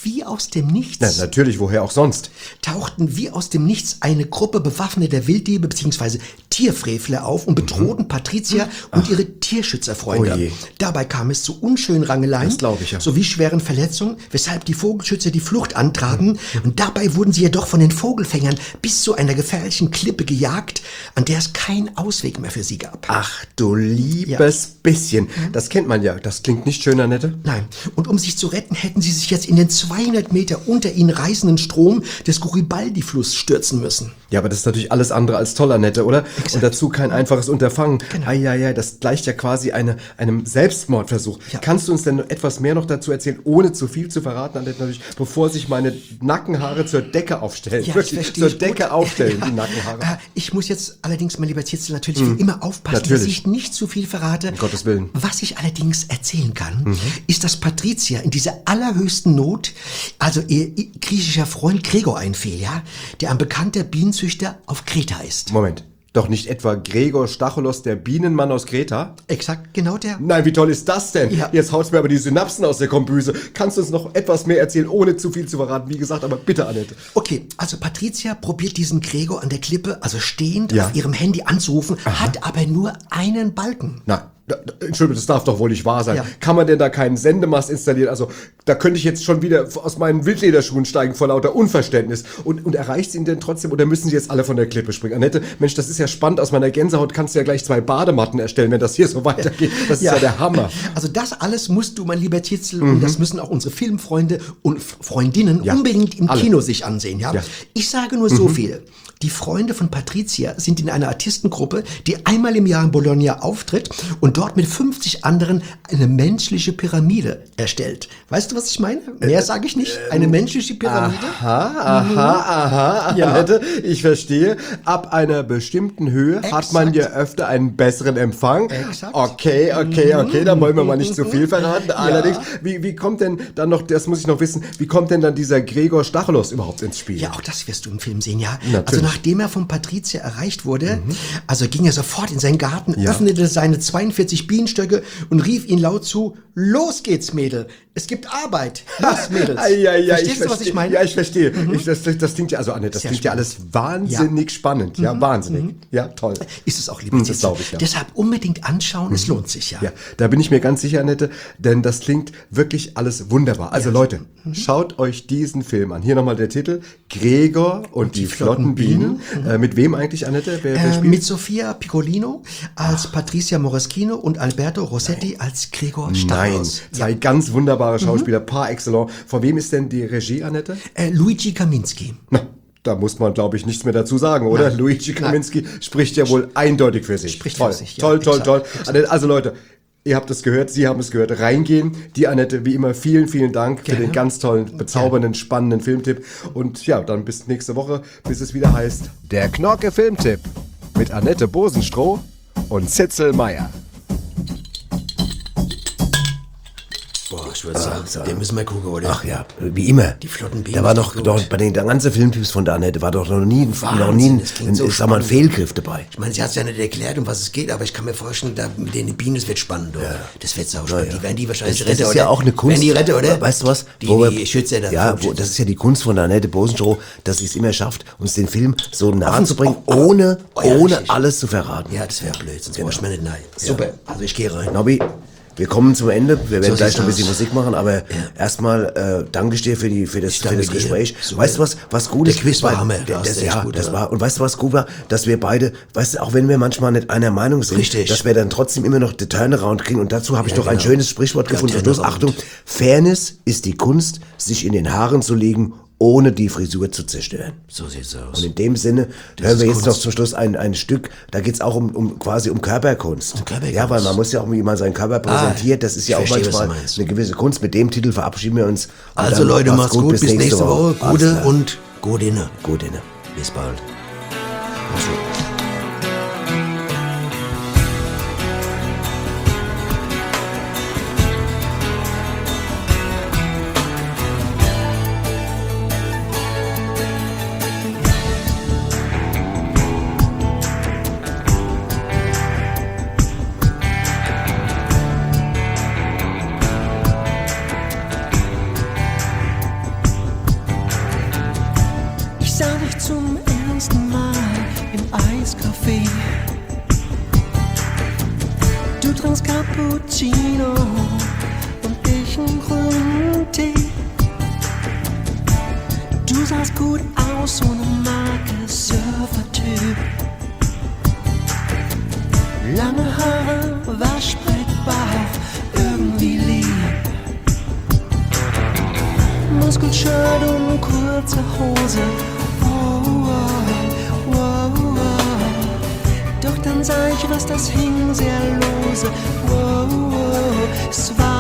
aus dem Nichts... Na, natürlich, woher auch sonst? ...tauchten wie aus dem Nichts eine Gruppe bewaffneter Wilddiebe bzw. Tierfrevler auf und bedrohten mhm. Patricia und Ach. ihre Tierschützerfreunde. Oh je. Dabei kam es zu unschönen Rangeleien das glaub ich, ja. sowie schweren Verletzungen, weshalb die Vogelschützer die Flucht antraten. Mhm. Und dabei wurden sie jedoch von den Vogelfängern bis zu einer gefährlichen Klippe gejagt, an der es keinen Ausweg mehr für sie gab. Ach du liebes ja. bisschen. Das kennt man ja. Das klingt nicht schön, Annette. Nein. Und um sich zu retten, hätten sie sich jetzt in den zweihundert Meter unter ihnen reißenden Strom des Garibaldi-Flusses stürzen müssen. Ja, aber das ist natürlich alles andere als toll, Annette, oder? Exakt. Und dazu kein einfaches Unterfangen. Genau. Eieiei, das gleicht ja quasi eine, einem Selbstmordversuch. Ja. Kannst du uns denn etwas mehr noch dazu erzählen, ohne zu viel zu verraten, Annette, natürlich, bevor sich meine Nackenhaare zur Decke aufstellen? Ja, wirklich zur Decke gut. aufstellen, ja. die Nackenhaare. Äh, ich muss jetzt allerdings, mein lieber Zitzel, natürlich mhm. wie immer aufpassen, natürlich. dass ich nicht zu viel verrate. Um Gottes Willen. Was ich allerdings erzählen kann, mhm. ist, dass Patricia in dieser allerhöchsten Not, also ihr griechischer Freund Gregor einfiel, ja, der ein bekannter Bienenzüchter auf Kreta ist. Moment. Doch nicht etwa Gregor Stacholos, der Bienenmann aus Kreta? Exakt, genau der. Nein, wie toll ist das denn? Ja. Jetzt haut's mir aber die Synapsen aus der Kombüse. Kannst du uns noch etwas mehr erzählen, ohne zu viel zu verraten? Wie gesagt, aber bitte, Annette. Okay, also Patricia probiert diesen Gregor an der Klippe, also stehend, ja. auf ihrem Handy anzurufen, Aha. hat aber nur einen Balken. Na, Entschuldigung, das darf doch wohl nicht wahr sein. Ja. Kann man denn da keinen Sendemast installieren? Also, da könnte ich jetzt schon wieder aus meinen Wildlederschuhen steigen vor lauter Unverständnis. Und, und erreicht sie ihn denn trotzdem oder müssen sie jetzt alle von der Klippe springen? Annette, Mensch, das ist ja spannend. Aus meiner Gänsehaut kannst du ja gleich zwei Badematten erstellen, wenn das hier so weitergeht. Das ja. ist ja der Hammer. Also das alles musst du, mein lieber Titzel, mhm. und das müssen auch unsere Filmfreunde und Freundinnen ja. unbedingt im alle. Kino sich ansehen. Ja? ja. Ich sage nur so mhm. viel. Die Freunde von Patricia sind in einer Artistengruppe, die einmal im Jahr in Bologna auftritt und dort mit fünfzig anderen eine menschliche Pyramide erstellt. Weißt du, was ich meine? Mehr sage ich nicht. Eine menschliche Pyramide. Aha, aha, aha, ja. Annette, ich verstehe. Ab einer bestimmten Höhe Exakt. hat man ja öfter einen besseren Empfang. Exakt. Okay, okay, okay, da wollen wir mal nicht zu viel verraten. Ja. Allerdings, wie, wie kommt denn dann noch, das muss ich noch wissen, wie kommt denn dann dieser Gregor Stacholos überhaupt ins Spiel? Ja, auch das wirst du im Film sehen, ja. Natürlich. Also nachdem er von Patricia erreicht wurde, mhm. also ging er sofort in seinen Garten, ja. öffnete seine zweiundvierzig Bienenstöcke und rief ihn laut zu: Los geht's, Mädel! Es gibt Arbeit! Los, Mädels! ah, ja, ja, Verstehst ich du, was ich meine? Ja, ich verstehe. Mhm. Ich, das, das klingt ja, also Annette, das Sehr klingt spannend. ja alles wahnsinnig ja. spannend. Ja, mhm. wahnsinnig. Mhm. Ja, toll. Ist es auch, liebe Das glaube ich, ja. Deshalb unbedingt anschauen, mhm. es lohnt sich, ja. Ja, da bin ich mir ganz sicher, Annette, denn das klingt wirklich alles wunderbar. Also ja. Leute, mhm. schaut euch diesen Film an. Hier nochmal der Titel: Gregor und, und die, die flotten Bienen. Bienen. Mhm. Äh, mit wem eigentlich, Annette? Wer, wer äh, mit Sofia Piccolino als Ach. Patricia Moraschino und Alberto Rossetti Nein. als Gregor Stacholos. Nein, zwei ja. ganz wunderbare Schauspieler, mhm. par excellence. Von wem ist denn die Regie, Annette? Äh, Luigi Kaminski. Na, da muss man, glaube ich, nichts mehr dazu sagen, oder? Nein. Luigi Kaminski Nein. spricht ja wohl eindeutig für sich. Spricht toll. für sich, ja. Toll, toll, Exakt. toll. Exakt. Also Leute, ihr habt es gehört, Sie haben es gehört. Reingehen. Die Annette, wie immer, vielen, vielen Dank Gerne. für den ganz tollen, bezaubernden, Gerne. spannenden Filmtipp. Und ja, dann bis nächste Woche, bis es wieder heißt: Der Knorke Filmtipp mit Annette Bosenstroh und Zitzel Meyer. Boah, ich würde sagen, so. den müssen wir gucken, oder? Ach ja, wie immer. Die flotten Bienen. Da war doch, doch bei den ganzen Filmtipps von der Annette war doch noch nie, Wahnsinn, noch nie ein, ein, so sag mal, ein Fehlgriff dabei. Ich meine, sie hat es ja nicht erklärt, um was es geht, aber ich kann mir vorstellen, da mit den Bienen, das wird spannend, oder? Ja. Das wird sau spannend. Ja. Die werden die wahrscheinlich das, retten, das ist oder? ja auch eine Kunst. Werden die retten, oder? Weißt du was? Die, wo wir, die Schütze da. Ja, wo, das ist ja die Kunst von der Annette Bosenstroh, dass sie es immer schafft, uns den Film so nahe zu bringen, oh, oh, ohne, oh, ja, ohne alles zu verraten. Ja, das wäre blöd, sonst genau. ich mir nicht nein. Super, ja. Also ich gehe rein. Nobby, wir kommen zum Ende. Wir werden so gleich noch ein bisschen Musik machen, aber ja. erstmal äh, danke ich dir für die für das für das Gespräch. Super. Weißt du was was gut ist? Der Quiz war Hammer. Das, das, ja, gut, das war und weißt du was gut war, dass wir beide, weißt du, auch wenn wir manchmal nicht einer Meinung sind, Richtig. dass wir dann trotzdem immer noch den Turnaround kriegen. Und dazu habe ich ja, doch genau. ein schönes Sprichwort ja, gefunden. Schluss, Achtung: Fairness ist die Kunst, sich in den Haaren zu legen, ohne die Frisur zu zerstören. So sieht's aus. Und in dem Sinne das hören wir jetzt Kunst. noch zum Schluss ein, ein Stück, da geht's auch um, um quasi um Körperkunst. Um Körperkunst. Ja, weil man muss ja auch, wie man seinen Körper präsentiert, das ist ja auch verstehe, manchmal eine gewisse Kunst. Mit dem Titel verabschieden wir uns. Also Leute, macht's gut, bis, bis nächste, nächste Woche. Woche. Gute und gut inne. Gut inne. Bis bald. ersten Mal im Eiscafé. Du trinkst Cappuccino und ich einen grünen Tee. Du sahst gut aus, so eine Marke, Surfer-Typ. Lange Haare, Waschbrettbauch, irgendwie lieb. Muskelshirt und kurze Hose. Oh, oh, oh, oh. Doch dann sah ich was, das hing sehr lose. Oh, oh, es war